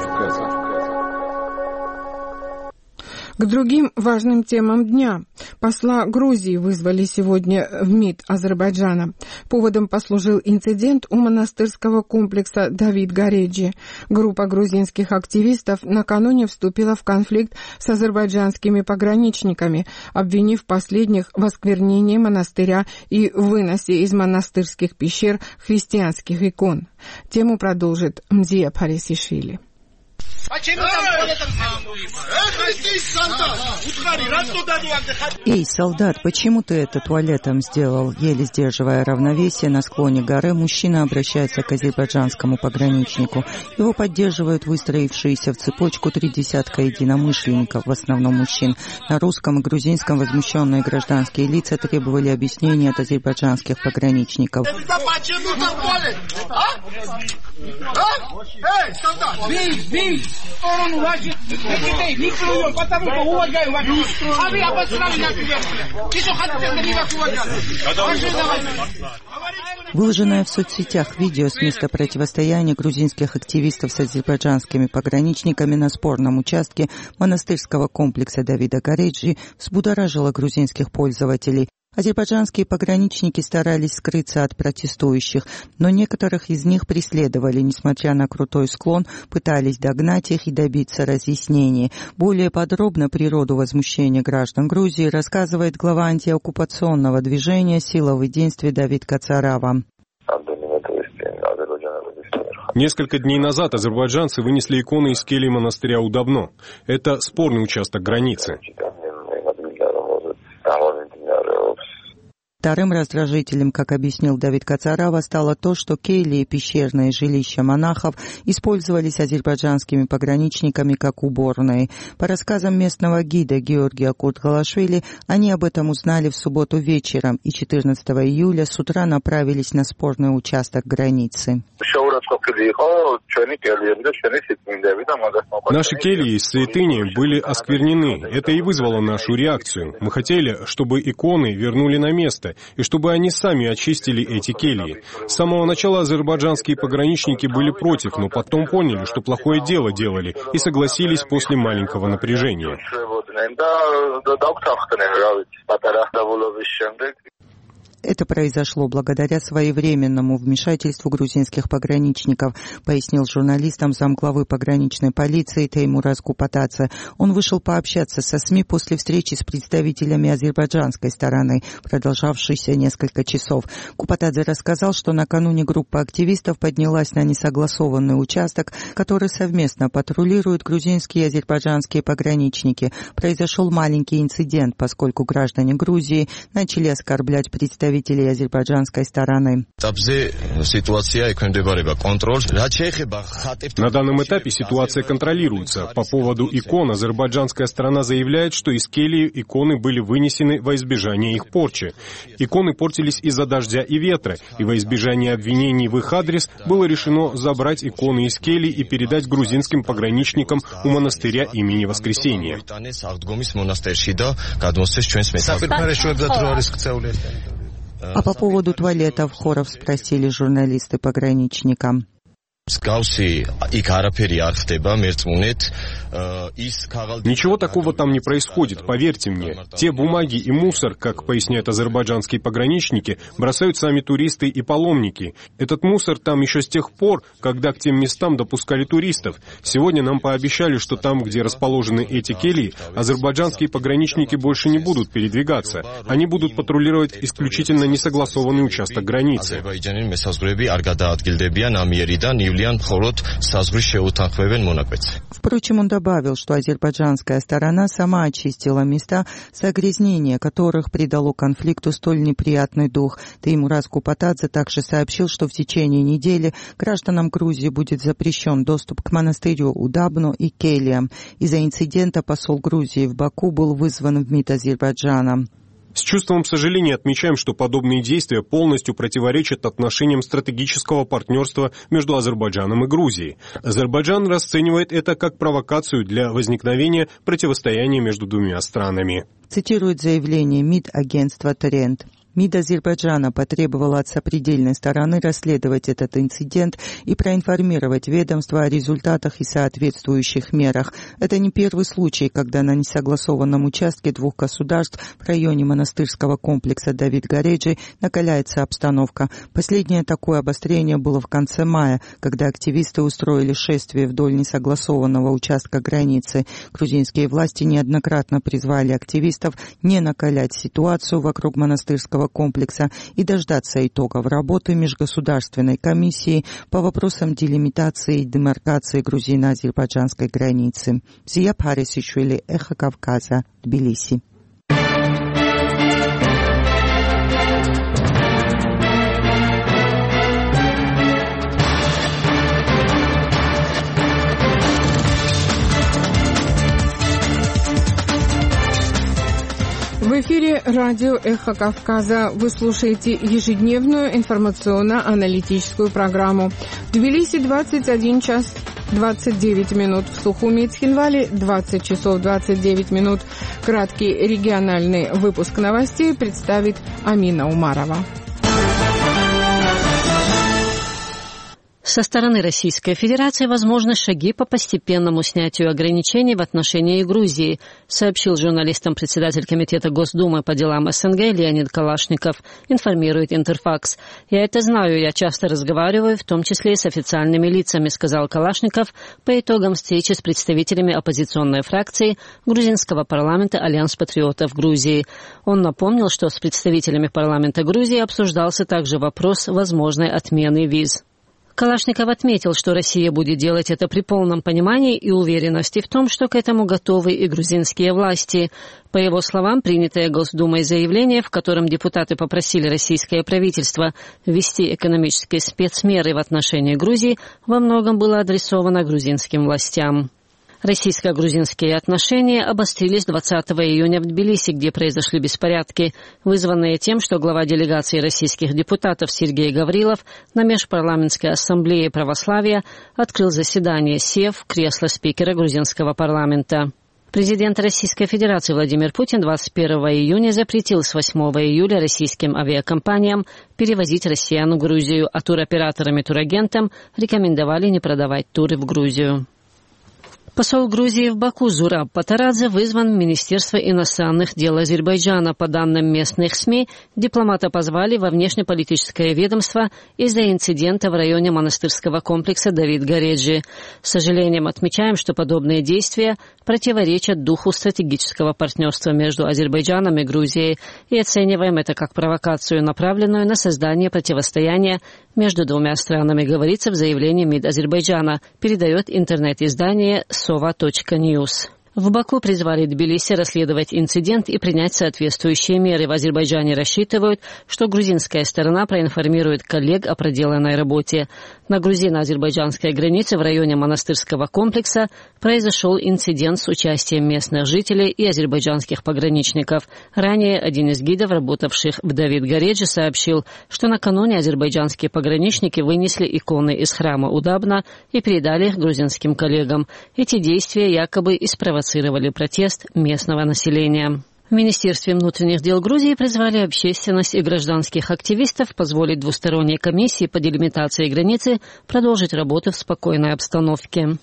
[SPEAKER 1] К другим важным темам дня. Посла Грузии вызвали сегодня в МИД Азербайджана. Поводом послужил инцидент у монастырского комплекса Давид Гареджи. Группа грузинских активистов накануне вступила в конфликт с азербайджанскими пограничниками, обвинив последних в осквернении монастыря и выносе из монастырских пещер христианских икон. Тему продолжит Мдия Парисишвили.
[SPEAKER 9] «Эй, солдат, почему ты это туалетом сделал?» Еле сдерживая равновесие на склоне горы, мужчина обращается к азербайджанскому пограничнику. Его поддерживают выстроившиеся в цепочку 30 единомышленников, в основном мужчин. На русском и грузинском возмущенные гражданские лица требовали объяснений от азербайджанских пограничников. Выложенное в соцсетях видео с места противостояния грузинских активистов с азербайджанскими пограничниками на спорном участке монастырского комплекса Давида Гареджи взбудоражило грузинских пользователей. Азербайджанские пограничники старались скрыться от протестующих, но некоторых из них преследовали, несмотря на крутой склон, пытались догнать их и добиться разъяснений. Более подробно природу возмущения граждан Грузии рассказывает глава антиоккупационного движения «Сила в единстве» Давид Кацарава.
[SPEAKER 13] Несколько дней назад азербайджанцы вынесли иконы из келий монастыря Удабно. Это спорный участок границы.
[SPEAKER 9] Вторым раздражителем, как объяснил Давид Кацарава, стало то, что кельи и пещерные жилища монахов использовались азербайджанскими пограничниками как уборные. По рассказам местного гида Георгия Куртгалашвили, они об этом узнали в субботу вечером и 14 июля с утра направились на спорный участок границы.
[SPEAKER 13] Наши кельи с святыней были осквернены. Это и вызвало нашу реакцию. Мы хотели, чтобы иконы вернули на место, и чтобы они сами очистили эти кельи. С самого начала азербайджанские пограничники были против, но потом поняли, что плохое дело делали, и согласились после маленького напряжения.
[SPEAKER 9] Это произошло благодаря своевременному вмешательству грузинских пограничников, пояснил журналистам замглавы пограничной полиции Теймураз Купатадзе. Он вышел пообщаться со СМИ после встречи с представителями азербайджанской стороны, продолжавшейся несколько часов. Купатадзе рассказал, что накануне группа активистов поднялась на несогласованный участок, который совместно патрулируют грузинские и азербайджанские пограничники. Произошел маленький инцидент, поскольку граждане Грузии начали оскорблять представителей азербайджанской стороны.
[SPEAKER 13] На данном этапе ситуация контролируется. По поводу икон азербайджанская сторона заявляет, что из келии иконы были вынесены во избежание их порчи. Иконы портились из-за дождя и ветра, и во избежание обвинений в их адрес было решено забрать иконы из келий и передать грузинским пограничникам у монастыря имени Воскресения.
[SPEAKER 9] А по поводу туалетов хоров спросили журналисты пограничника.
[SPEAKER 13] Ничего такого там не происходит, поверьте мне. Те бумаги и мусор, как поясняют азербайджанские пограничники, бросают сами туристы и паломники. Этот мусор там еще с тех пор, когда к тем местам допускали туристов. Сегодня нам пообещали, что там, где расположены эти кельи, азербайджанские пограничники больше не будут передвигаться. Они будут патрулировать исключительно несогласованный участок границы.
[SPEAKER 9] Впрочем, он добавил, что азербайджанская сторона сама очистила места, загрязнение которых придало конфликту столь неприятный дух. Теймураз Купатадзе также сообщил, что в течение недели гражданам Грузии будет запрещен доступ к монастырю Удабно и кельям. Из-за инцидента посол Грузии в Баку был вызван в МИД Азербайджана.
[SPEAKER 13] С чувством сожаления отмечаем, что подобные действия полностью противоречат отношениям стратегического партнерства между Азербайджаном и Грузией. Азербайджан расценивает это как провокацию для возникновения противостояния между двумя странами.
[SPEAKER 9] Цитирует заявление МИД агентства «Торрент». МИД Азербайджана потребовала от сопредельной стороны расследовать этот инцидент и проинформировать ведомство о результатах и соответствующих мерах. Это не первый случай, когда на несогласованном участке двух государств в районе монастырского комплекса Давид Гареджи накаляется обстановка. Последнее такое обострение было в конце мая, когда активисты устроили шествие вдоль несогласованного участка границы. Грузинские власти неоднократно призвали активистов не накалять ситуацию вокруг монастырского гражданского комплекса и дождаться итогов работы Межгосударственной комиссии по вопросам делимитации и демаркации грузино-азербайджанской границы. Зия Парисишвили, Эхо Кавказа, Тбилиси.
[SPEAKER 1] В эфире радио «Эхо Кавказа». Вы слушаете ежедневную информационно-аналитическую программу. В Тбилиси 21 час 29 минут, в Сухуми и Цхинвале 20 часов 29 минут. Краткий региональный выпуск новостей представит Амина Умарова.
[SPEAKER 5] Со стороны Российской Федерации возможны шаги по постепенному снятию ограничений в отношении Грузии, сообщил журналистам председатель Комитета Госдумы по делам СНГ Леонид Калашников, информирует Интерфакс. «Я это знаю, я часто разговариваю, в том числе и с официальными лицами», сказал Калашников по итогам встречи с представителями оппозиционной фракции грузинского парламента «Альянс патриотов Грузии». Он напомнил, что с представителями парламента Грузии обсуждался также вопрос возможной отмены виз. Калашников отметил, что Россия будет делать это при полном понимании и уверенности в том, что к этому готовы и грузинские власти. По его словам, принятое Госдумой заявление, в котором депутаты попросили российское правительство ввести экономические спецмеры в отношении Грузии, во многом было адресовано грузинским властям. Российско-грузинские отношения обострились 20 июня в Тбилиси, где произошли беспорядки, вызванные тем, что глава делегации российских депутатов Сергей Гаврилов на Межпарламентской ассамблее православия открыл заседание, сев в кресло спикера грузинского парламента. Президент Российской Федерации Владимир Путин 21 июня запретил с 8 июля российским авиакомпаниям перевозить россиян в Грузию, а туроператорам и турагентам рекомендовали не продавать туры в Грузию. Посол Грузии в Баку Зураб Патарадзе вызван в Министерство иностранных дел Азербайджана. По данным местных СМИ, дипломата позвали во внешнеполитическое ведомство из-за инцидента в районе монастырского комплекса Давид-Гореджи. С сожалением отмечаем, что подобные действия противоречат духу стратегического партнерства между Азербайджаном и Грузией и оцениваем это как провокацию, направленную на создание противостояния между двумя странами, говорится в заявлении МИД Азербайджана, передает интернет-издание sova.news. В Баку призвали Тбилиси расследовать инцидент и принять соответствующие меры. В Азербайджане рассчитывают, что грузинская сторона проинформирует коллег о проделанной работе. На грузино-азербайджанской границе в районе монастырского комплекса произошел инцидент с участием местных жителей и азербайджанских пограничников. Ранее один из гидов, работавших в Давид-Гореджи, сообщил, что накануне азербайджанские пограничники вынесли иконы из храма Удабна и передали их грузинским коллегам. Эти действия якобы и спровоцировали протест местного населения. В Министерстве внутренних дел Грузии призвали общественность и гражданских активистов позволить двусторонней комиссии по делимитации границы продолжить работу в спокойной обстановке.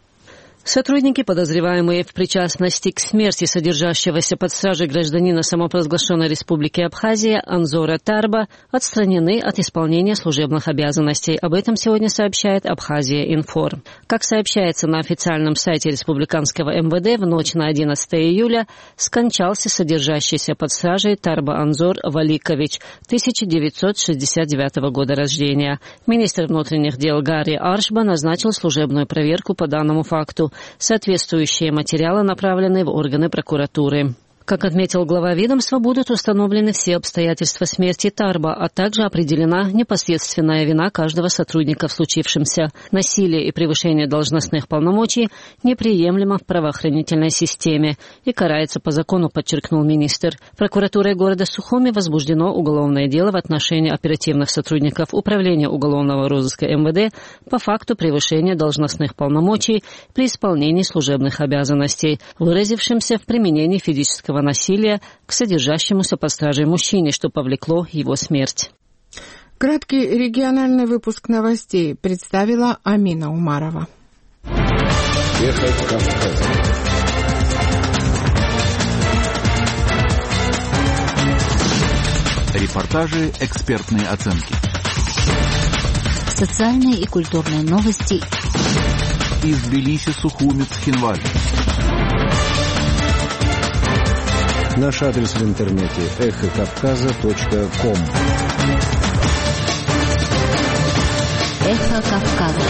[SPEAKER 5] Сотрудники, подозреваемые в причастности к смерти содержащегося под стражей гражданина самопровозглашенной Республики Абхазия Анзора Тарба, отстранены от исполнения служебных обязанностей. Об этом сегодня сообщает Абхазия Информ. Как сообщается на официальном сайте республиканского МВД, в ночь на 11 июля скончался содержащийся под стражей Тарба Анзор Валикович, 1969 года рождения. Министр внутренних дел Гарри Аршба назначил служебную проверку по данному факту. Соответствующие материалы направлены в органы прокуратуры. Как отметил глава ведомства, будут установлены все обстоятельства смерти Тарба, а также определена непосредственная вина каждого сотрудника в случившемся. Насилие и превышение должностных полномочий неприемлемо в правоохранительной системе и карается по закону, подчеркнул министр. Прокуратурой города Сухуми возбуждено уголовное дело в отношении оперативных сотрудников Управления уголовного розыска МВД по факту превышения должностных полномочий при исполнении служебных обязанностей, выразившимся в применении физического насилия к содержащемуся под стражей мужчине, что повлекло его смерть.
[SPEAKER 1] Краткий региональный выпуск новостей представила Амина Умарова.
[SPEAKER 21] Репортажи, экспертные оценки.
[SPEAKER 7] Социальные и культурные новости.
[SPEAKER 21] Из Тбилиси, Сухуми, Цхинвали.
[SPEAKER 15] Наш адрес в интернете эхокавказа.ком.
[SPEAKER 7] Эхо Кавказа.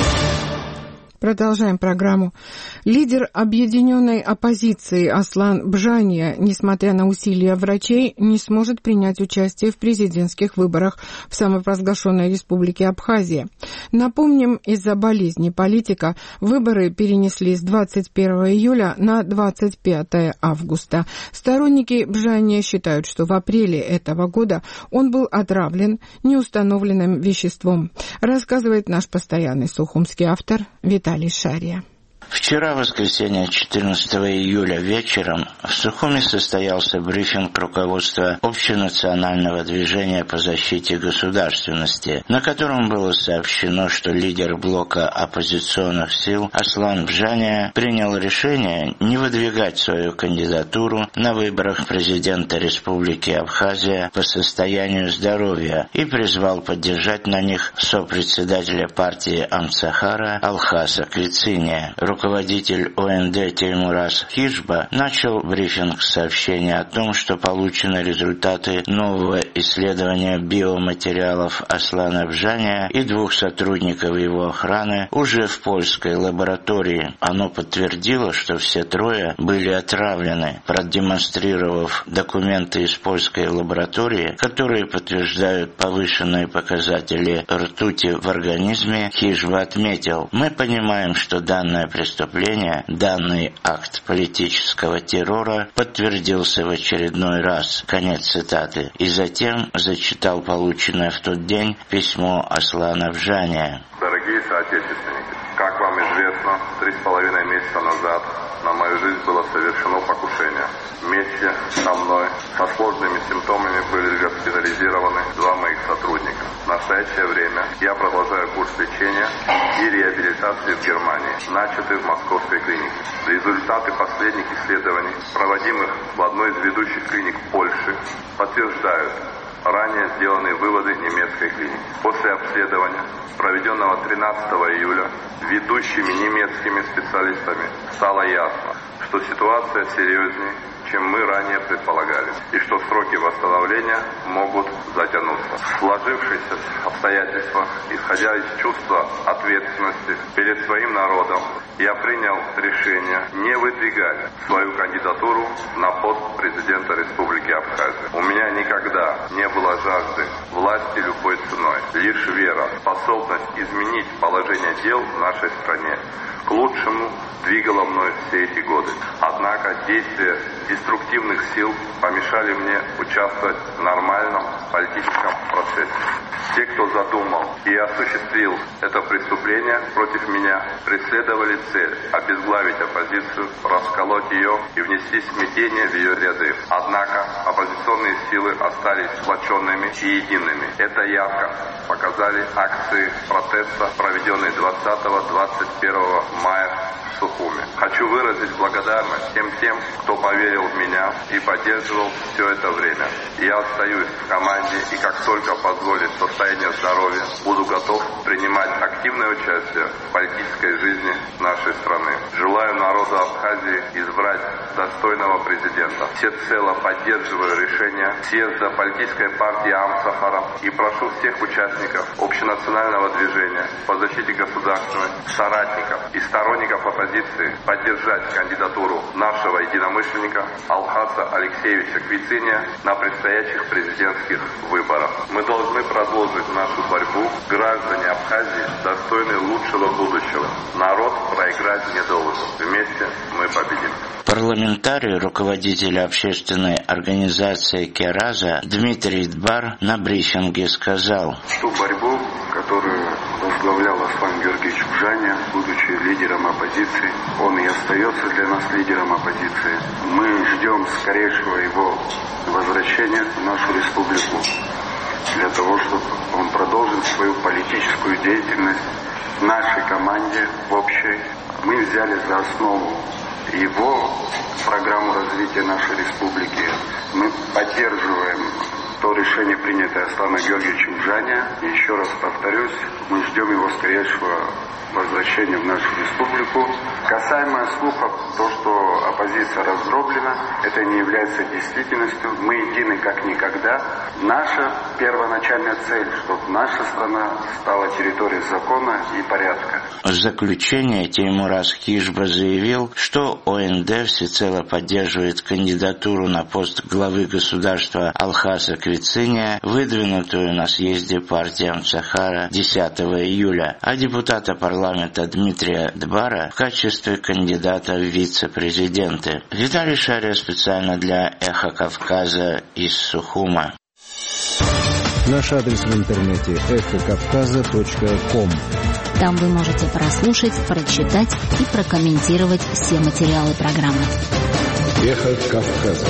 [SPEAKER 1] Продолжаем программу. Лидер объединенной оппозиции Аслан Бжания, несмотря на усилия врачей, не сможет принять участие в президентских выборах в самопровозглашенной республике Абхазия. Напомним, из-за болезни политика выборы перенесли с 21 июля на 25 августа. Сторонники Бжания считают, что в апреле этого года он был отравлен неустановленным веществом, рассказывает наш постоянный сухумский автор Виталий Шария.
[SPEAKER 6] Вчера, воскресенье, 14 июля вечером, в Сухуми состоялся брифинг руководства общенационального движения по защите государственности, на котором было сообщено, что лидер блока оппозиционных сил Аслан Бжания принял решение не выдвигать свою кандидатуру на выборах президента Республики Абхазия по состоянию здоровья и призвал поддержать на них сопредседателя партии Амцахара Алхаса Квициния. Руководитель ОНД Теймураз Хижба начал брифинг с сообщения о том, что получены результаты нового исследования биоматериалов Аслана Бжания и 2 сотрудников его охраны уже в польской лаборатории. Оно подтвердило, что все 3 были отравлены. Продемонстрировав документы из польской лаборатории, которые подтверждают повышенные показатели ртути в организме, Хижба отметил: «Мы понимаем, что данное преступление, данный акт политического террора подтвердился в очередной раз». Конец цитаты. И затем зачитал полученное в тот день письмо Аслана Бжания.
[SPEAKER 4] Дорогие соотечественники, как вам известно, 3,5 месяца назад на мою жизнь было совершено покушение. Вместе со мной со сложными симптомами были госпитализированы 2 моих сотрудника. В настоящее время я продолжаю курс лечения и реабилитации в Германии, начатый в московской клинике. Результаты последних исследований, проводимых в одной из ведущих клиник Польши, подтверждают ранее сделанные выводы немецкой клиники. После обследования, проведенного 13 июля ведущими немецкими специалистами, стало ясно, что ситуация серьезнее, чем мы ранее предполагали, и что сроки восстановления могут затянуться. В сложившихся обстоятельствах, исходя из чувства ответственности перед своим народом, я принял решение не выдвигать свою кандидатуру на пост президента Республики Абхазия. У меня никогда не было жажды власти любой ценой. Лишь вера, способность изменить положение дел в нашей стране к лучшему двигала мной все эти годы. Однако действия деструктивных сил помешали мне участвовать в нормальном политическом процессе. Те, кто задумал и осуществил это преступление против меня, преследовали цель обезглавить оппозицию, расколоть ее и внести смятение в ее ряды. Однако оппозиционные силы остались сплоченными и едиными. Это ярко показали акции протеста, проведенные 20-21 мая в Сухуми. Хочу выразить благодарность всем тем, кто поверил в меня и поддерживал все это время. Я остаюсь в команде и как только позволит состояние здоровья, буду готов принимать активное участие в политической жизни нашей страны. Желаю народу Абхазии избрать достойного президента. Всецело поддерживаю решение съезда политической партии Амцахара и прошу всех участников общенационального движения по защите государственности, соратников и сторонников оппозиции поддержать кандидатуру нашего единомышленника Алхаса Алексеевича Квициния на предстоящих президентских выборах. Мы должны продолжить нашу борьбу. Граждане Абхазии достойны лучшего будущего. Народ проиграть не должен. Вместе мы победим.
[SPEAKER 6] Парламентарий, руководитель общественной организации Кераза Дмитрий Дбар на брифинге сказал:
[SPEAKER 22] «Ту борьбу, которую возглавлял Аслан Георгиевич Бжания, будучи лидером оппозиции, он и остается для нас лидером оппозиции. Мы ждем скорейшего его возвращения в нашу республику, для того, чтобы он продолжил свою политическую деятельность в нашей команде, в общей. Мы взяли за основу его программу развития нашей республики. Мы поддерживаем то решение, принятое Асланом Георгиевичем Джане, еще раз повторюсь, мы ждем его скорейшего возвращения в нашу республику. Касаемо слухов, то, что оппозиция раздроблена, это не является действительностью. Мы едины как никогда. Наша первоначальная цель, чтобы наша страна стала территорией закона и порядка.
[SPEAKER 6] В заключение Теймураз Кишба заявил, что ОНД всецело поддерживает кандидатуру на пост главы государства Алхаса Квициния, выдвинутую на съезде партии Амцахара 10 июля, а депутата парламента Дмитрия Дбара в качестве кандидата в вице-президенты. Виталий Шария специально для «Эхо Кавказа» из Сухума.
[SPEAKER 15] Наш адрес в интернете эхокавказа.ком.
[SPEAKER 7] Там вы можете прослушать, прочитать и прокомментировать все материалы программы.
[SPEAKER 15] Эхо Кавказа.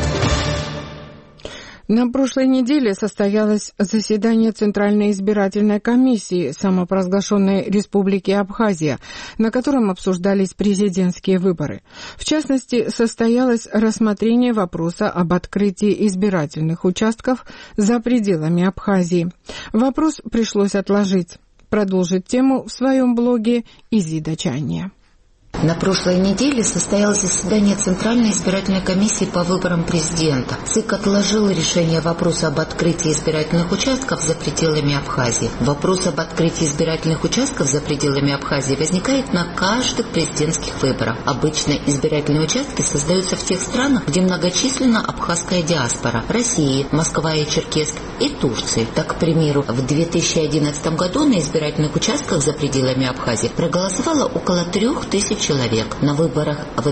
[SPEAKER 1] На прошлой неделе состоялось заседание Центральной избирательной комиссии самопровозглашенной Республики Абхазия, на котором обсуждались президентские выборы. В частности, состоялось рассмотрение вопроса об открытии избирательных участков за пределами Абхазии. Вопрос пришлось отложить. Продолжит тему в своем блоге Изида Чанья.
[SPEAKER 8] На прошлой неделе состоялось заседание Центральной избирательной комиссии по выборам президента. ЦИК отложил решение вопроса об открытии избирательных участков за пределами Абхазии. Вопрос об открытии избирательных участков за пределами Абхазии возникает на каждых президентских выборах. Обычно избирательные участки создаются в тех странах, где многочисленна абхазская диаспора – России, Москва и Черкесск, и Турции. Так, к примеру, в 2011 году на избирательных участках за пределами Абхазии проголосовало около 3000 человек. На выборах в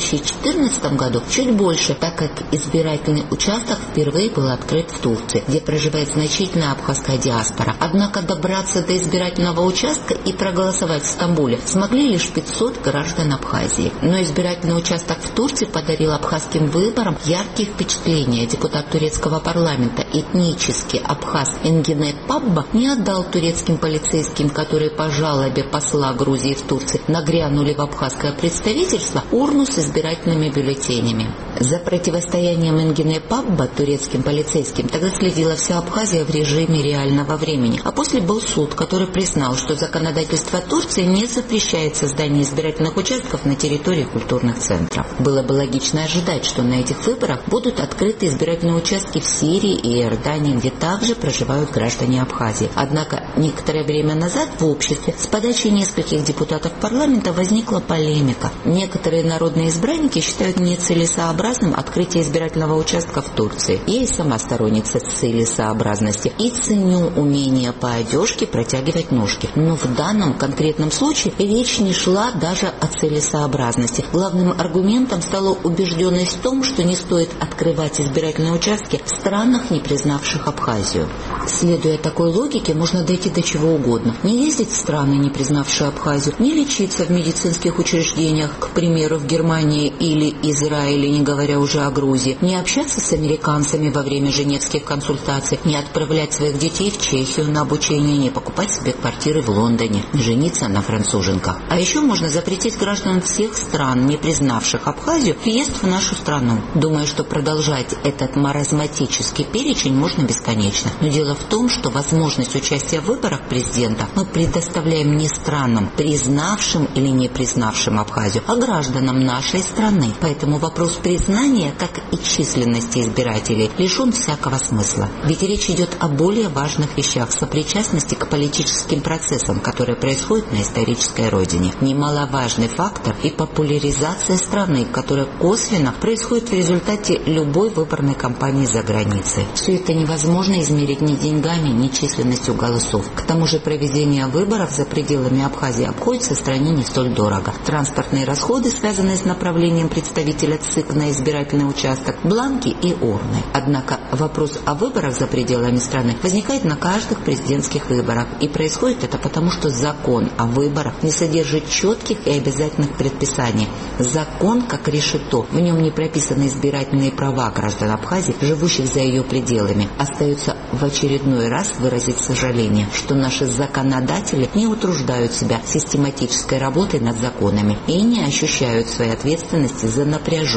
[SPEAKER 8] 2014 году чуть больше, так как избирательный участок впервые был открыт в Турции, где проживает значительная абхазская диаспора. Однако добраться до избирательного участка и проголосовать в Стамбуле смогли лишь 500 граждан Абхазии. Но избирательный участок в Турции подарил абхазским выборам яркие впечатления. Депутат турецкого парламента, этнический абхаз Энгине Пабба, не отдал турецким полицейским, которые по жалобе посла Грузии в Турции нагрянули в абхазское представительство, урну с избирательными бюллетенями. За противостоянием Энгине Пабба турецким полицейским тогда следила вся Абхазия в режиме реального времени. А после был суд, который признал, что законодательство Турции не запрещает создание избирательных участков на территории культурных центров. Было бы логично ожидать, что на этих выборах будут открыты избирательные участки в Сирии и Иордании, где также проживают граждане Абхазии. Однако некоторое время назад в обществе с подачи нескольких депутатов парламента возникла полемика. Некоторые народные избранники считают нецелесообразным открытие избирательного участка в Турции. Я и сама сторонница целесообразности и ценю умение по одежке протягивать ножки. Но в данном конкретном случае речь не шла даже о целесообразности. Главным аргументом стала убежденность в том, что не стоит открывать избирательные участки в странах, не признавших Абхазию. Следуя такой логике, можно дойти до чего угодно. Не ездить в страны, не признавшие Абхазию, не лечиться в медицинских учреждениях, к примеру, в Германии или Израиле, не говоря уже о Грузии, не общаться с американцами во время женевских консультаций, не отправлять своих детей в Чехию на обучение, не покупать себе квартиры в Лондоне, не жениться на француженках. А еще можно запретить гражданам всех стран, не признавших Абхазию, въезд в нашу страну. Думаю, что продолжать этот маразматический перечень можно бесконечно. Но дело в том, что возможность участия в выборах президента мы предоставляем не странам, признавшим или не признавшим Абхазию, а гражданам нашей страны. Поэтому вопрос признания, как и численности избирателей, лишен всякого смысла. Ведь речь идет о более важных вещах, сопричастности к политическим процессам, которые происходят на исторической родине. Немаловажный фактор и популяризация страны, которая косвенно происходит в результате любой выборной кампании за границей. Все это невозможно измерить ни деньгами, ни численностью голосов. К тому же проведение выборов за пределами Абхазии обходится стране не столь дорого. Транспортные расходы, связанные с направлением представителя ЦИК на избирательный участок, бланки и урны. Однако вопрос о выборах за пределами страны возникает на каждых президентских выборах. И происходит это потому, что закон о выборах не содержит четких и обязательных предписаний. Закон как решето. В нем не прописаны избирательные права граждан Абхазии, живущих за ее пределами. Остается в очередной раз выразить сожаление, что наши законодатели не утруждают себя систематической работой над законами и не ощущают своей ответственности за напряженность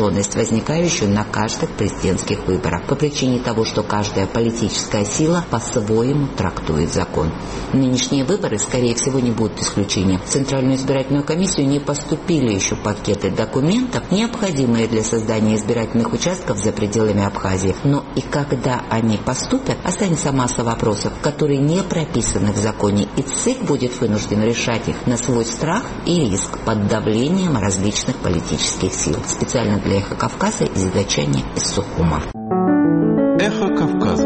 [SPEAKER 8] возникающую на каждых президентских выборах, по причине того, что каждая политическая сила по-своему трактует закон. Нынешние выборы, скорее всего, не будут исключением. В Центральную избирательную комиссию не поступили еще пакеты документов, необходимые для создания избирательных участков за пределами Абхазии. Но и когда они поступят, останется масса вопросов, которые не прописаны в законе, и ЦИК будет вынужден решать их на свой страх и риск под давлением различных политических сил. Специально для «Эхо Кавказа» из Дачани из Сухума.
[SPEAKER 21] Эхо Кавказа.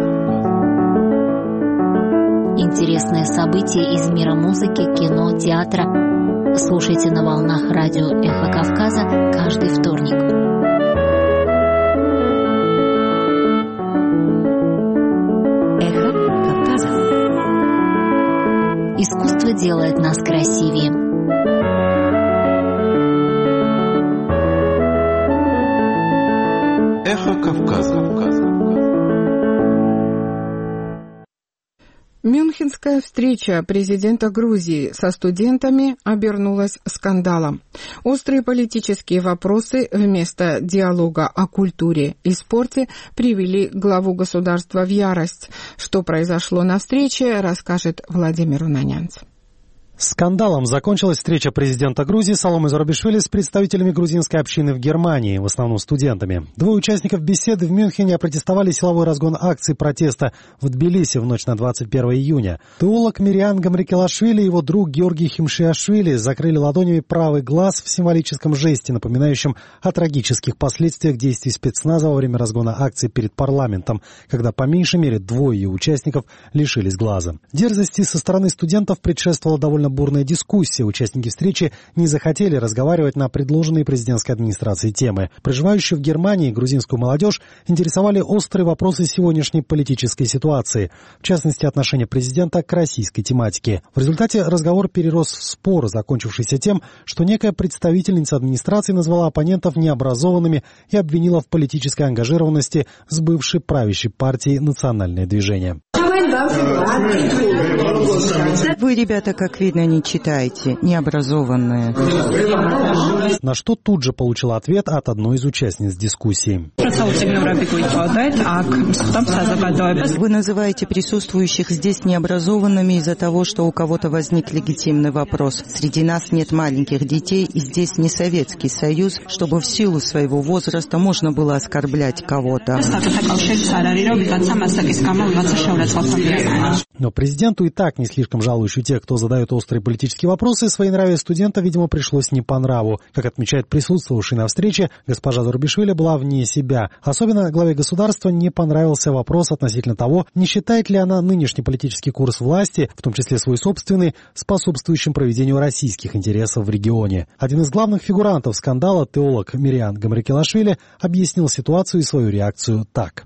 [SPEAKER 7] Интересные события из мира музыки, кино, театра. Слушайте на волнах радио «Эхо Кавказа» каждый вторник.
[SPEAKER 5] Эхо Кавказа.
[SPEAKER 7] Искусство делает нас красивее.
[SPEAKER 21] Эхо Кавказа.
[SPEAKER 1] Мюнхенская встреча президента Грузии со студентами обернулась скандалом. Острые политические вопросы вместо диалога о культуре и спорте привели главу государства в ярость. Что произошло на встрече, расскажет Владимир Унанянц.
[SPEAKER 2] Скандалом закончилась встреча президента Грузии Саломе Зурабишвили с представителями грузинской общины в Германии, в основном студентами. Двое участников беседы в Мюнхене опротестовали силовой разгон акций протеста в Тбилиси в ночь на 21 июня. Теолог Мириан Гамрикелашвили и его друг Георгий Химшиашвили закрыли ладонями правый глаз в символическом жесте, напоминающем о трагических последствиях действий спецназа во время разгона акций перед парламентом, когда по меньшей мере двое ее участников лишились глаза. Дерзости со стороны студентов предшествовала довольно бурная дискуссия. Участники встречи не захотели разговаривать на предложенные президентской администрацией темы. Проживающую в Германии грузинскую молодежь интересовали острые вопросы сегодняшней политической ситуации, в частности, отношения президента к российской тематике. В результате разговор перерос в спор, закончившийся тем, что некая представительница администрации назвала оппонентов необразованными и обвинила в политической ангажированности с бывшей правящей партией «Национальное движение».
[SPEAKER 9] Вы, ребята, как видно, не читаете, необразованные.
[SPEAKER 2] На что тут же получил ответ от одной из участниц дискуссии.
[SPEAKER 9] Вы называете присутствующих здесь необразованными из-за того, что у кого-то возник легитимный вопрос. Среди нас нет маленьких детей, и здесь не Советский Союз, чтобы в силу своего возраста можно было оскорблять кого-то.
[SPEAKER 2] Но президенту, и так не слишком жалующий тех, кто задает острые политические вопросы, своенравие студента, видимо, пришлось не по нраву. Как отмечает присутствовавший на встрече, госпожа Зурабишвили была вне себя. Особенно главе государства не понравился вопрос относительно того, не считает ли она нынешний политический курс власти, в том числе свой собственный, способствующим проведению российских интересов в регионе. Один из главных фигурантов скандала, теолог Мириан Гамрикелашвили, объяснил ситуацию и свою реакцию так.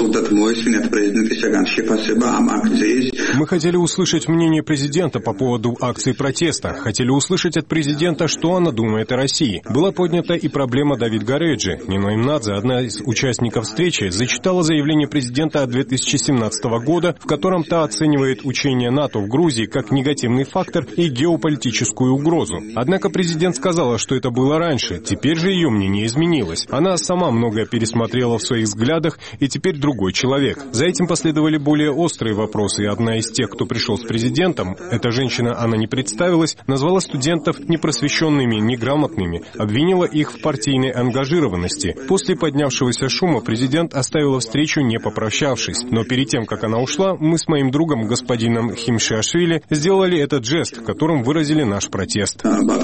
[SPEAKER 13] Мы хотели услышать мнение президента по поводу акций протеста. Хотели услышать от президента, что она думает о России. Была поднята и проблема Давид Гареджи. Нино Имнадзе, одна из участников встречи, зачитала заявление президента от 2017 года, в котором та оценивает учение НАТО в Грузии как негативный фактор и геополитическую угрозу. Однако президент сказала, что это было раньше. Теперь же ее мнение изменилось. Она сама многое пересмотрела в своих взглядах и теперь другой человек. За этим последовали более острые вопросы, и одна из тех, кто пришел с президентом, эта женщина, она не представилась, назвала студентов непросвещенными, неграмотными, обвинила их в партийной ангажированности. После поднявшегося шума президент оставила встречу, не попрощавшись. Но перед тем, как она ушла, мы с моим другом, господином Химшиашвили, сделали этот жест, которым выразили наш протест.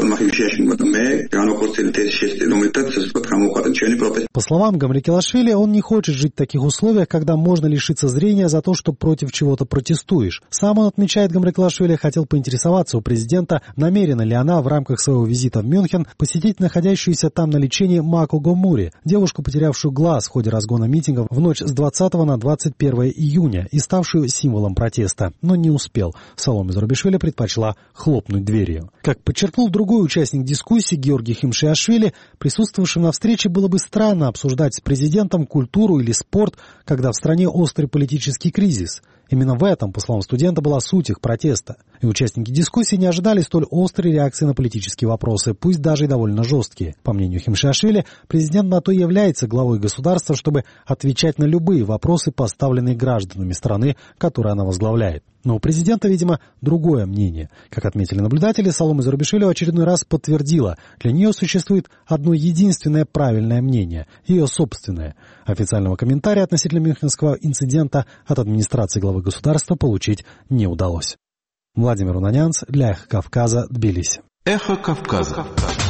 [SPEAKER 2] По словам Гамрикелашвили, он не хочет жить в таких условиях, когда можно лишиться зрения за то, что против чего-то протестуешь. Сам он, отмечает Гамрикелашвили, хотел поинтересоваться у президента, намерена ли она в рамках своего визита в Мюнхен посетить находящуюся там на лечении Маку Гомури, девушку, потерявшую глаз в ходе разгона митингов в ночь с 20 на 21 июня и ставшую символом протеста. Но не успел. Саломе Зурабишвили предпочла хлопнуть дверью. Как подчеркнул другой участник дискуссии Георгий Химшиашвили, присутствовавшим на встрече было бы странно обсуждать с президентом культуру или спорт, когда в стране острый политический кризис. Именно в этом, по словам студента, была суть их протеста. И участники дискуссии не ожидали столь острой реакции на политические вопросы, пусть даже и довольно жесткие. По мнению Химшиашвили, президент на то и является главой государства, чтобы отвечать на любые вопросы, поставленные гражданами страны, которую она возглавляет. Но у президента, видимо, другое мнение. Как отметили наблюдатели, Саломе Зурабишвили в очередной раз подтвердила, для нее существует одно единственное правильное мнение, ее собственное. Официального комментария относительно мюнхенского инцидента от администрации главы государства получить не удалось. Владимир Унанянц для «Эхо Кавказа», Тбилиси.
[SPEAKER 21] «Эхо Кавказа».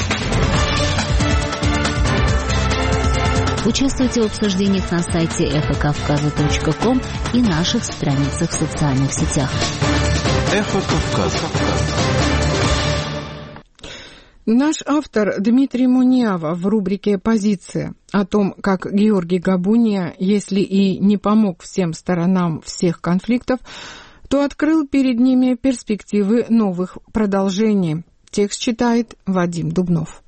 [SPEAKER 7] Участвуйте в обсуждениях на сайте эхокавказа.ком и наших страницах в социальных сетях.
[SPEAKER 21] «Эхо Кавказа».
[SPEAKER 1] Наш автор Дмитрий Муниава в рубрике «Позиция» о том, как Георгий Габуния, если и не помог всем сторонам всех конфликтов, то открыл перед ними перспективы новых продолжений. Текст читает Вадим Дубнов.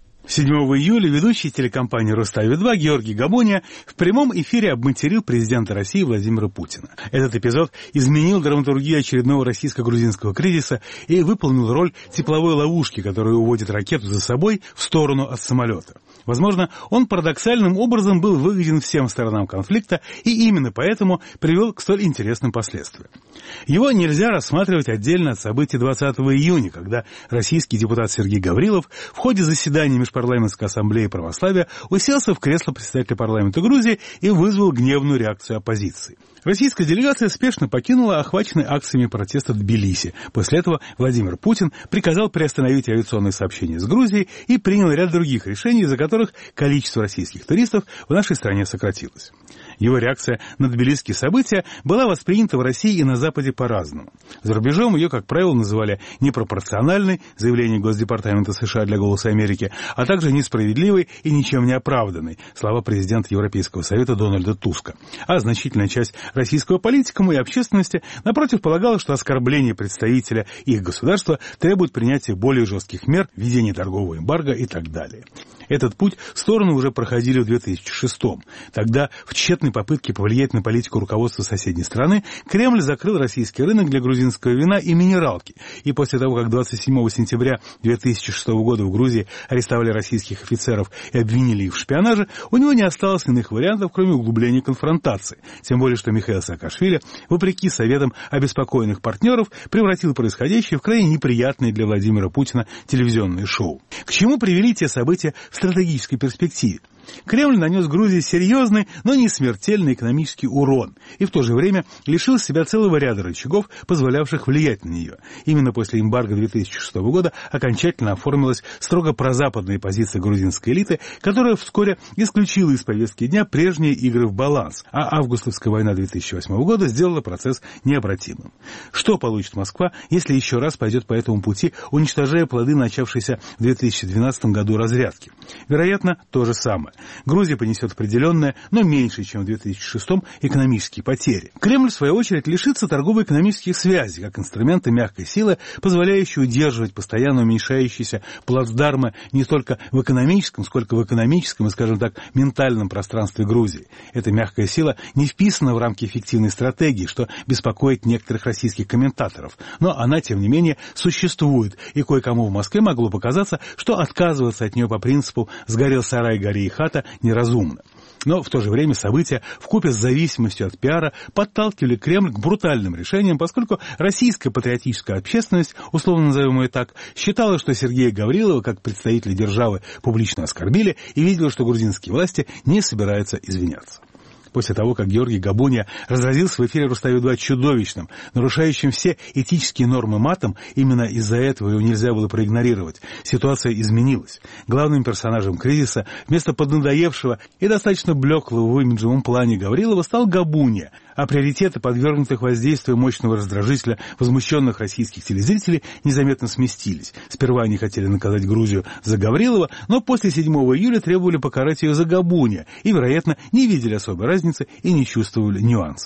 [SPEAKER 10] 7 июля ведущий телекомпании «Рустави-2» Георгий Габуния в прямом эфире обматерил президента России Владимира Путина. Этот эпизод изменил драматургию очередного российско-грузинского кризиса и выполнил роль тепловой ловушки, которая уводит ракету за собой в сторону от самолета. Возможно, он парадоксальным образом был выгоден всем сторонам конфликта и именно поэтому привел к столь интересным последствиям. Его нельзя рассматривать отдельно от событий 20 июня, когда российский депутат Сергей Гаврилов в ходе заседания Межпарламентской ассамблеи православия уселся в кресло председателя парламента Грузии и вызвал гневную реакцию оппозиции. Российская делегация спешно покинула охваченный акциями протеста Тбилиси. После этого Владимир Путин приказал приостановить авиационные сообщения с Грузией и принял ряд других решений, из-за которых количество российских туристов в нашей стране сократилось. Его реакция на тбилисские события была воспринята в России и на Западе по-разному. За рубежом ее, как правило, называли непропорциональной, заявление Госдепартамента США для «Голоса Америки», а также несправедливой и ничем не оправданной, слова президента Европейского совета Дональда Туска. А значительная часть российского политикума и общественности, напротив, полагала, что оскорбление представителя их государства требует принятия более жестких мер, введения торгового эмбарго и так далее. Этот путь стороны уже проходили в 2006-м. Тогда в тщетной попытке повлиять на политику руководства соседней страны Кремль закрыл российский рынок для грузинского вина и минералки. И после того, как 27 сентября 2006 года в Грузии арестовали российских офицеров и обвинили их в шпионаже, у него не осталось иных вариантов, кроме углубления конфронтации. Тем более, что Михаил Саакашвили, вопреки советам обеспокоенных партнеров, превратил происходящее в крайне неприятное для Владимира Путина телевизионное шоу. К чему привели те события в стратегической перспективе? Кремль нанес Грузии серьезный, но не смертельный экономический урон и в то же время лишил себя целого ряда рычагов, позволявших влиять на нее. Именно после эмбарго 2006 года окончательно оформилась строго прозападная позиция грузинской элиты, которая вскоре исключила из повестки дня прежние игры в баланс, а августовская война 2008 года сделала процесс необратимым. Что получит Москва, если еще раз пойдет по этому пути, уничтожая плоды начавшейся в 2012 году разрядки? Вероятно, то же самое. Грузия понесет определенные, но меньше, чем в 2006-м, экономические потери. Кремль, в свою очередь, лишится торгово-экономических связей, как инструмента мягкой силы, позволяющей удерживать постоянно уменьшающиеся плацдармы не только в экономическом, сколько в экономическом и, скажем так, ментальном пространстве Грузии. Эта мягкая сила не вписана в рамки эффективной стратегии, что беспокоит некоторых российских комментаторов. Но она, тем не менее, существует, и кое-кому в Москве могло показаться, что отказываться от нее по принципу «сгорел сарай, гори и хата» неразумно. Но в то же время события вкупе с зависимостью от пиара подталкивали Кремль к брутальным решениям, поскольку российская патриотическая общественность, условно назовем ее так, считала, что Сергея Гаврилова как представителя державы публично оскорбили и видела, что грузинские власти не собираются извиняться. После того, как Георгий Габуния разразился в эфире «Рустави-2» чудовищным, нарушающим все этические нормы матом, именно из-за этого его нельзя было проигнорировать, ситуация изменилась. Главным персонажем кризиса вместо поднадоевшего и достаточно блеклого в имиджевом плане Гаврилова стал Габуния, а приоритеты подвергнутых воздействию мощного раздражителя возмущенных российских телезрителей незаметно сместились. Сперва они хотели наказать Грузию за Гаврилова, но после 7 июля требовали покарать ее за Габуния и, вероятно, не видели особой разницы и не чувствовали нюансов.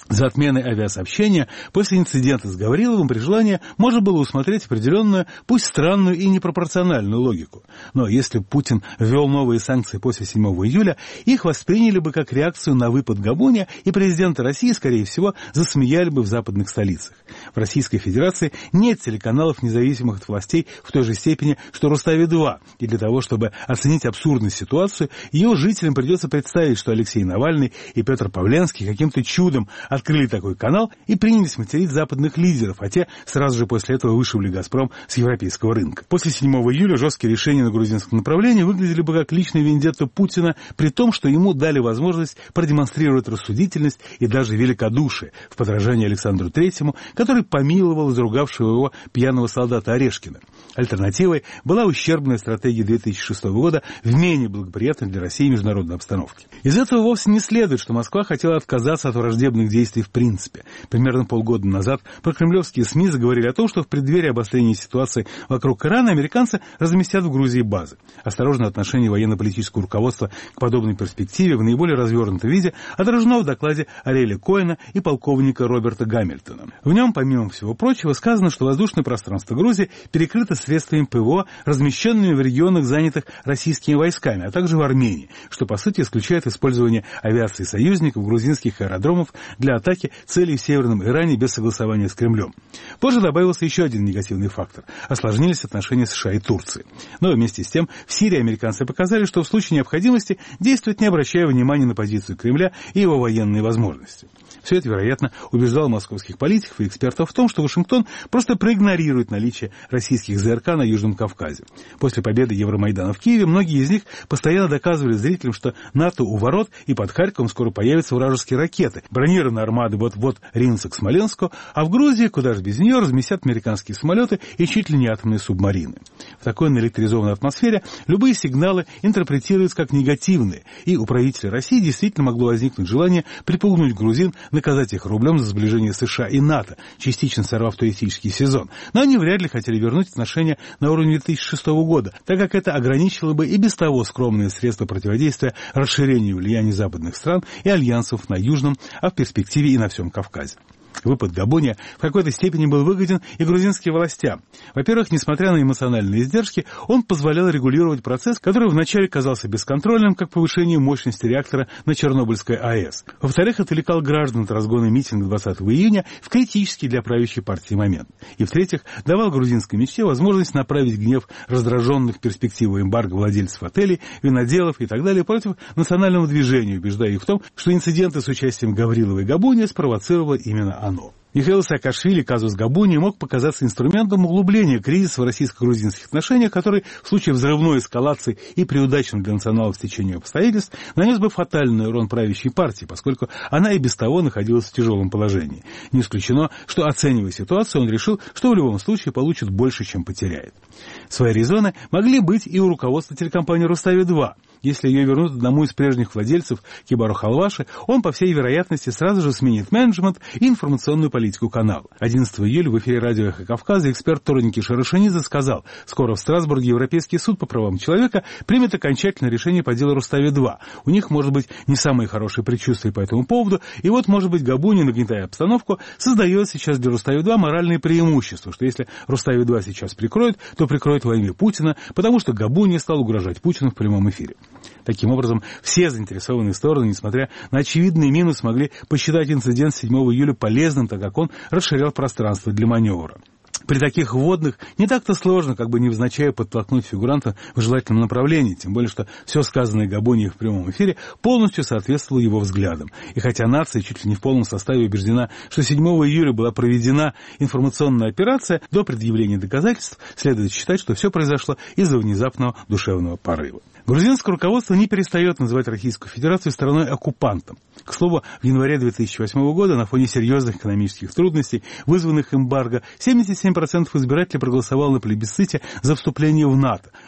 [SPEAKER 10] За отменой авиасообщения после инцидента с Гавриловым при желании можно было усмотреть определенную, пусть странную и непропорциональную логику. Но если Путин ввел новые санкции после 7 июля, их восприняли бы как реакцию на выпад Габуния, и президента России, скорее всего, засмеяли бы в западных столицах. В Российской Федерации нет телеканалов, независимых от властей в той же степени, что Рустави-2. И для того, чтобы оценить абсурдность ситуации, ее жителям придется представить, что Алексей Навальный и Петр Павленский каким-то чудом открыли такой канал и принялись материть западных лидеров, а те сразу же после этого вышибли «Газпром» с европейского рынка. После 7 июля жесткие решения на грузинском направлении выглядели бы как личная вендетта Путина, при том, что ему дали возможность продемонстрировать рассудительность и даже великодушие в подражании Александру III, который помиловал изругавшего его пьяного солдата Орешкина. Альтернативой была ущербная стратегия 2006 года в менее благоприятной для России международной обстановке. Из этого вовсе не следует, что Москва хотела отказаться от враждебных действий в принципе. Примерно полгода назад прокремлевские СМИ заговорили о том, что в преддверии обострения ситуации вокруг Ирана американцы разместят в Грузии базы. Осторожное отношение военно-политического руководства к подобной перспективе в наиболее развернутом виде отражено в докладе Ариэля Коэна и полковника Роберта Гамильтона. В нем, помимо всего прочего, сказано, что воздушное пространство Грузии перекрыто средствами ПВО, размещенными в регионах, занятых российскими войсками, а также в Армении, что, по сути, исключает использование авиации союзников грузинских аэродромов для атаки целей в Северном Иране без согласования с Кремлем. Позже добавился еще один негативный фактор – осложнились отношения США и Турции. Но вместе с тем в Сирии американцы показали, что в случае необходимости действуют, не обращая внимания на позицию Кремля и его военные возможности. Все это, вероятно, убеждало московских политиков и экспертов в том, что Вашингтон просто проигнорирует наличие российских ЗРК на Южном Кавказе. После победы Евромайдана в Киеве многие из них постоянно доказывали зрителям, что НАТО у ворот, и под Харьковом скоро появятся вражеские ракеты. Бронированные армады вот-вот ринутся к Смоленску, а в Грузии, куда же без нее, разместят американские самолеты и чуть ли не атомные субмарины. В такой наэлектризованной атмосфере любые сигналы интерпретируются как негативные, и у правителя России действительно могло возникнуть желание припугнуть грузин, наказать их рублем за сближение США и НАТО, частично сорвав туристический сезон. Но они вряд ли хотели вернуть отношения на уровень 2006 года, так как это ограничило бы и без того скромные средства противодействия расширению влияния западных стран и альянсов на Южном, а в перспективе и на всем Кавказе. Выпад Габуния в какой-то степени был выгоден и грузинским властям. Во-первых, несмотря на эмоциональные издержки, он позволял регулировать процесс, который вначале казался бесконтрольным, как повышение мощности реактора на Чернобыльской АЭС. Во-вторых, отвлекал граждан от разгона митинга 20 июня в критический для правящей партии момент. И в-третьих, давал грузинской мечте возможность направить гнев раздраженных перспективой эмбарго владельцев отелей, виноделов и так далее против национального движения, убеждая их в том, что инциденты с участием Гаврилова и Габуния спровоцировало именно оно. Михаил Саакашвили казус Габуния мог показаться инструментом углубления кризиса в российско-грузинских отношениях, который в случае взрывной эскалации и при удачном для националов стечении обстоятельств нанес бы фатальный урон правящей партии, поскольку она и без того находилась в тяжелом положении. Не исключено, что, оценивая ситуацию, он решил, что в любом случае получит больше, чем потеряет. Свои резоны могли быть и у руководства телекомпании «Рустави-2». Если ее вернут одному из прежних владельцев, Кибару Халваши, он, по всей вероятности, сразу же сменит менеджмент и информационную политику канала. 11 июля в эфире радио «Эхо Кавказа» эксперт Торники Шарашанидзе сказал, скоро в Страсбурге Европейский суд по правам человека примет окончательное решение по делу Рустави-2. У них, может быть, не самые хорошие предчувствия по этому поводу, и вот, может быть, Габуния, нагнетая обстановку, создает сейчас для Рустави-2 моральные преимущества, что если Рустави-2 сейчас прикроют, то прикроют во имя Путина, потому что Габуния стал угрожать Путину в прямом эфире. Таким образом, все заинтересованные стороны, несмотря на очевидный минус, могли посчитать инцидент 7 июля полезным, так как он расширял пространство для маневра. При таких вводных не так-то сложно, как бы невзначай подтолкнуть фигуранта в желательном направлении, тем более, что все сказанное Габунией в прямом эфире полностью соответствовало его взглядам. И хотя нация чуть ли не в полном составе убеждена, что 7 июля была проведена информационная операция, до предъявления доказательств следует считать, что все произошло из-за внезапного душевного порыва. Грузинское руководство не перестает называть Российскую Федерацию страной-оккупантом. К слову, в январе 2008 года на фоне серьезных экономических трудностей, вызванных эмбарго, 77% избирателей проголосовало на плебисците за вступление в НАТО.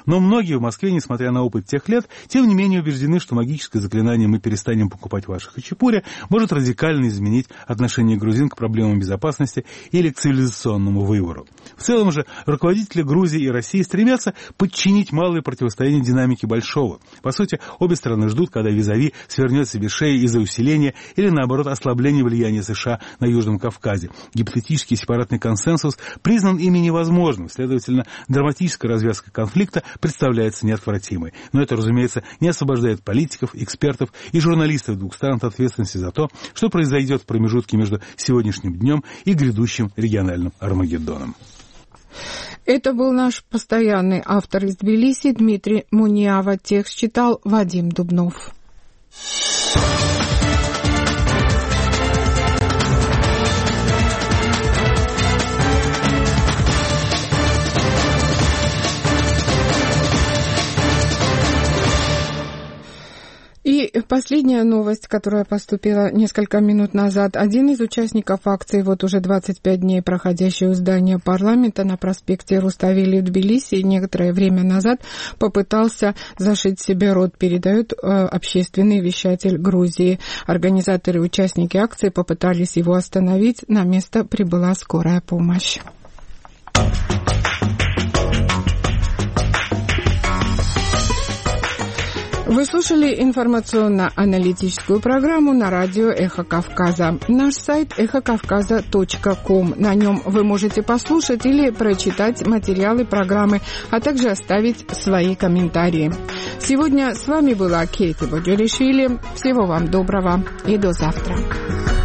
[SPEAKER 10] Но многие в Москве, несмотря на опыт тех лет, тем не менее убеждены, что магическое заклинание «мы перестанем покупать ваши хачапури» может радикально изменить отношение грузин к проблемам безопасности или к цивилизационному выбору. В целом же руководители Грузии и России стремятся подчинить малое противостояние динамике большого. По сути, обе стороны ждут, когда визави свернет себе шею из-за усиления или, наоборот, ослабления влияния США на Южном Кавказе. Гипотетический сепаратный консенсус признан ими невозможным, следовательно, драматическая развязка конфликта представляется неотвратимой. Но это, разумеется, не освобождает политиков, экспертов и журналистов двух стран от ответственности за то, что произойдет в промежутке между сегодняшним днем и грядущим региональным Армагеддоном.
[SPEAKER 1] Это был наш постоянный автор из Тбилиси Дмитрий Муниава. Текст читал Вадим Дубнов. И последняя новость, которая поступила несколько минут назад. Один из участников акции «Вот уже 25 дней проходящей у здания парламента» на проспекте Руставели в Тбилиси некоторое время назад попытался зашить себе рот, передает общественный вещатель Грузии. Организаторы и участники акции попытались его остановить. На место прибыла скорая помощь. Вы слушали информационно-аналитическую программу на радио «Эхо Кавказа». Наш сайт эхокавказа.ком. На нем вы можете послушать или прочитать материалы программы, а также оставить свои комментарии. Сегодня с вами была Кейти Боджелишвили. Всего вам доброго и до завтра.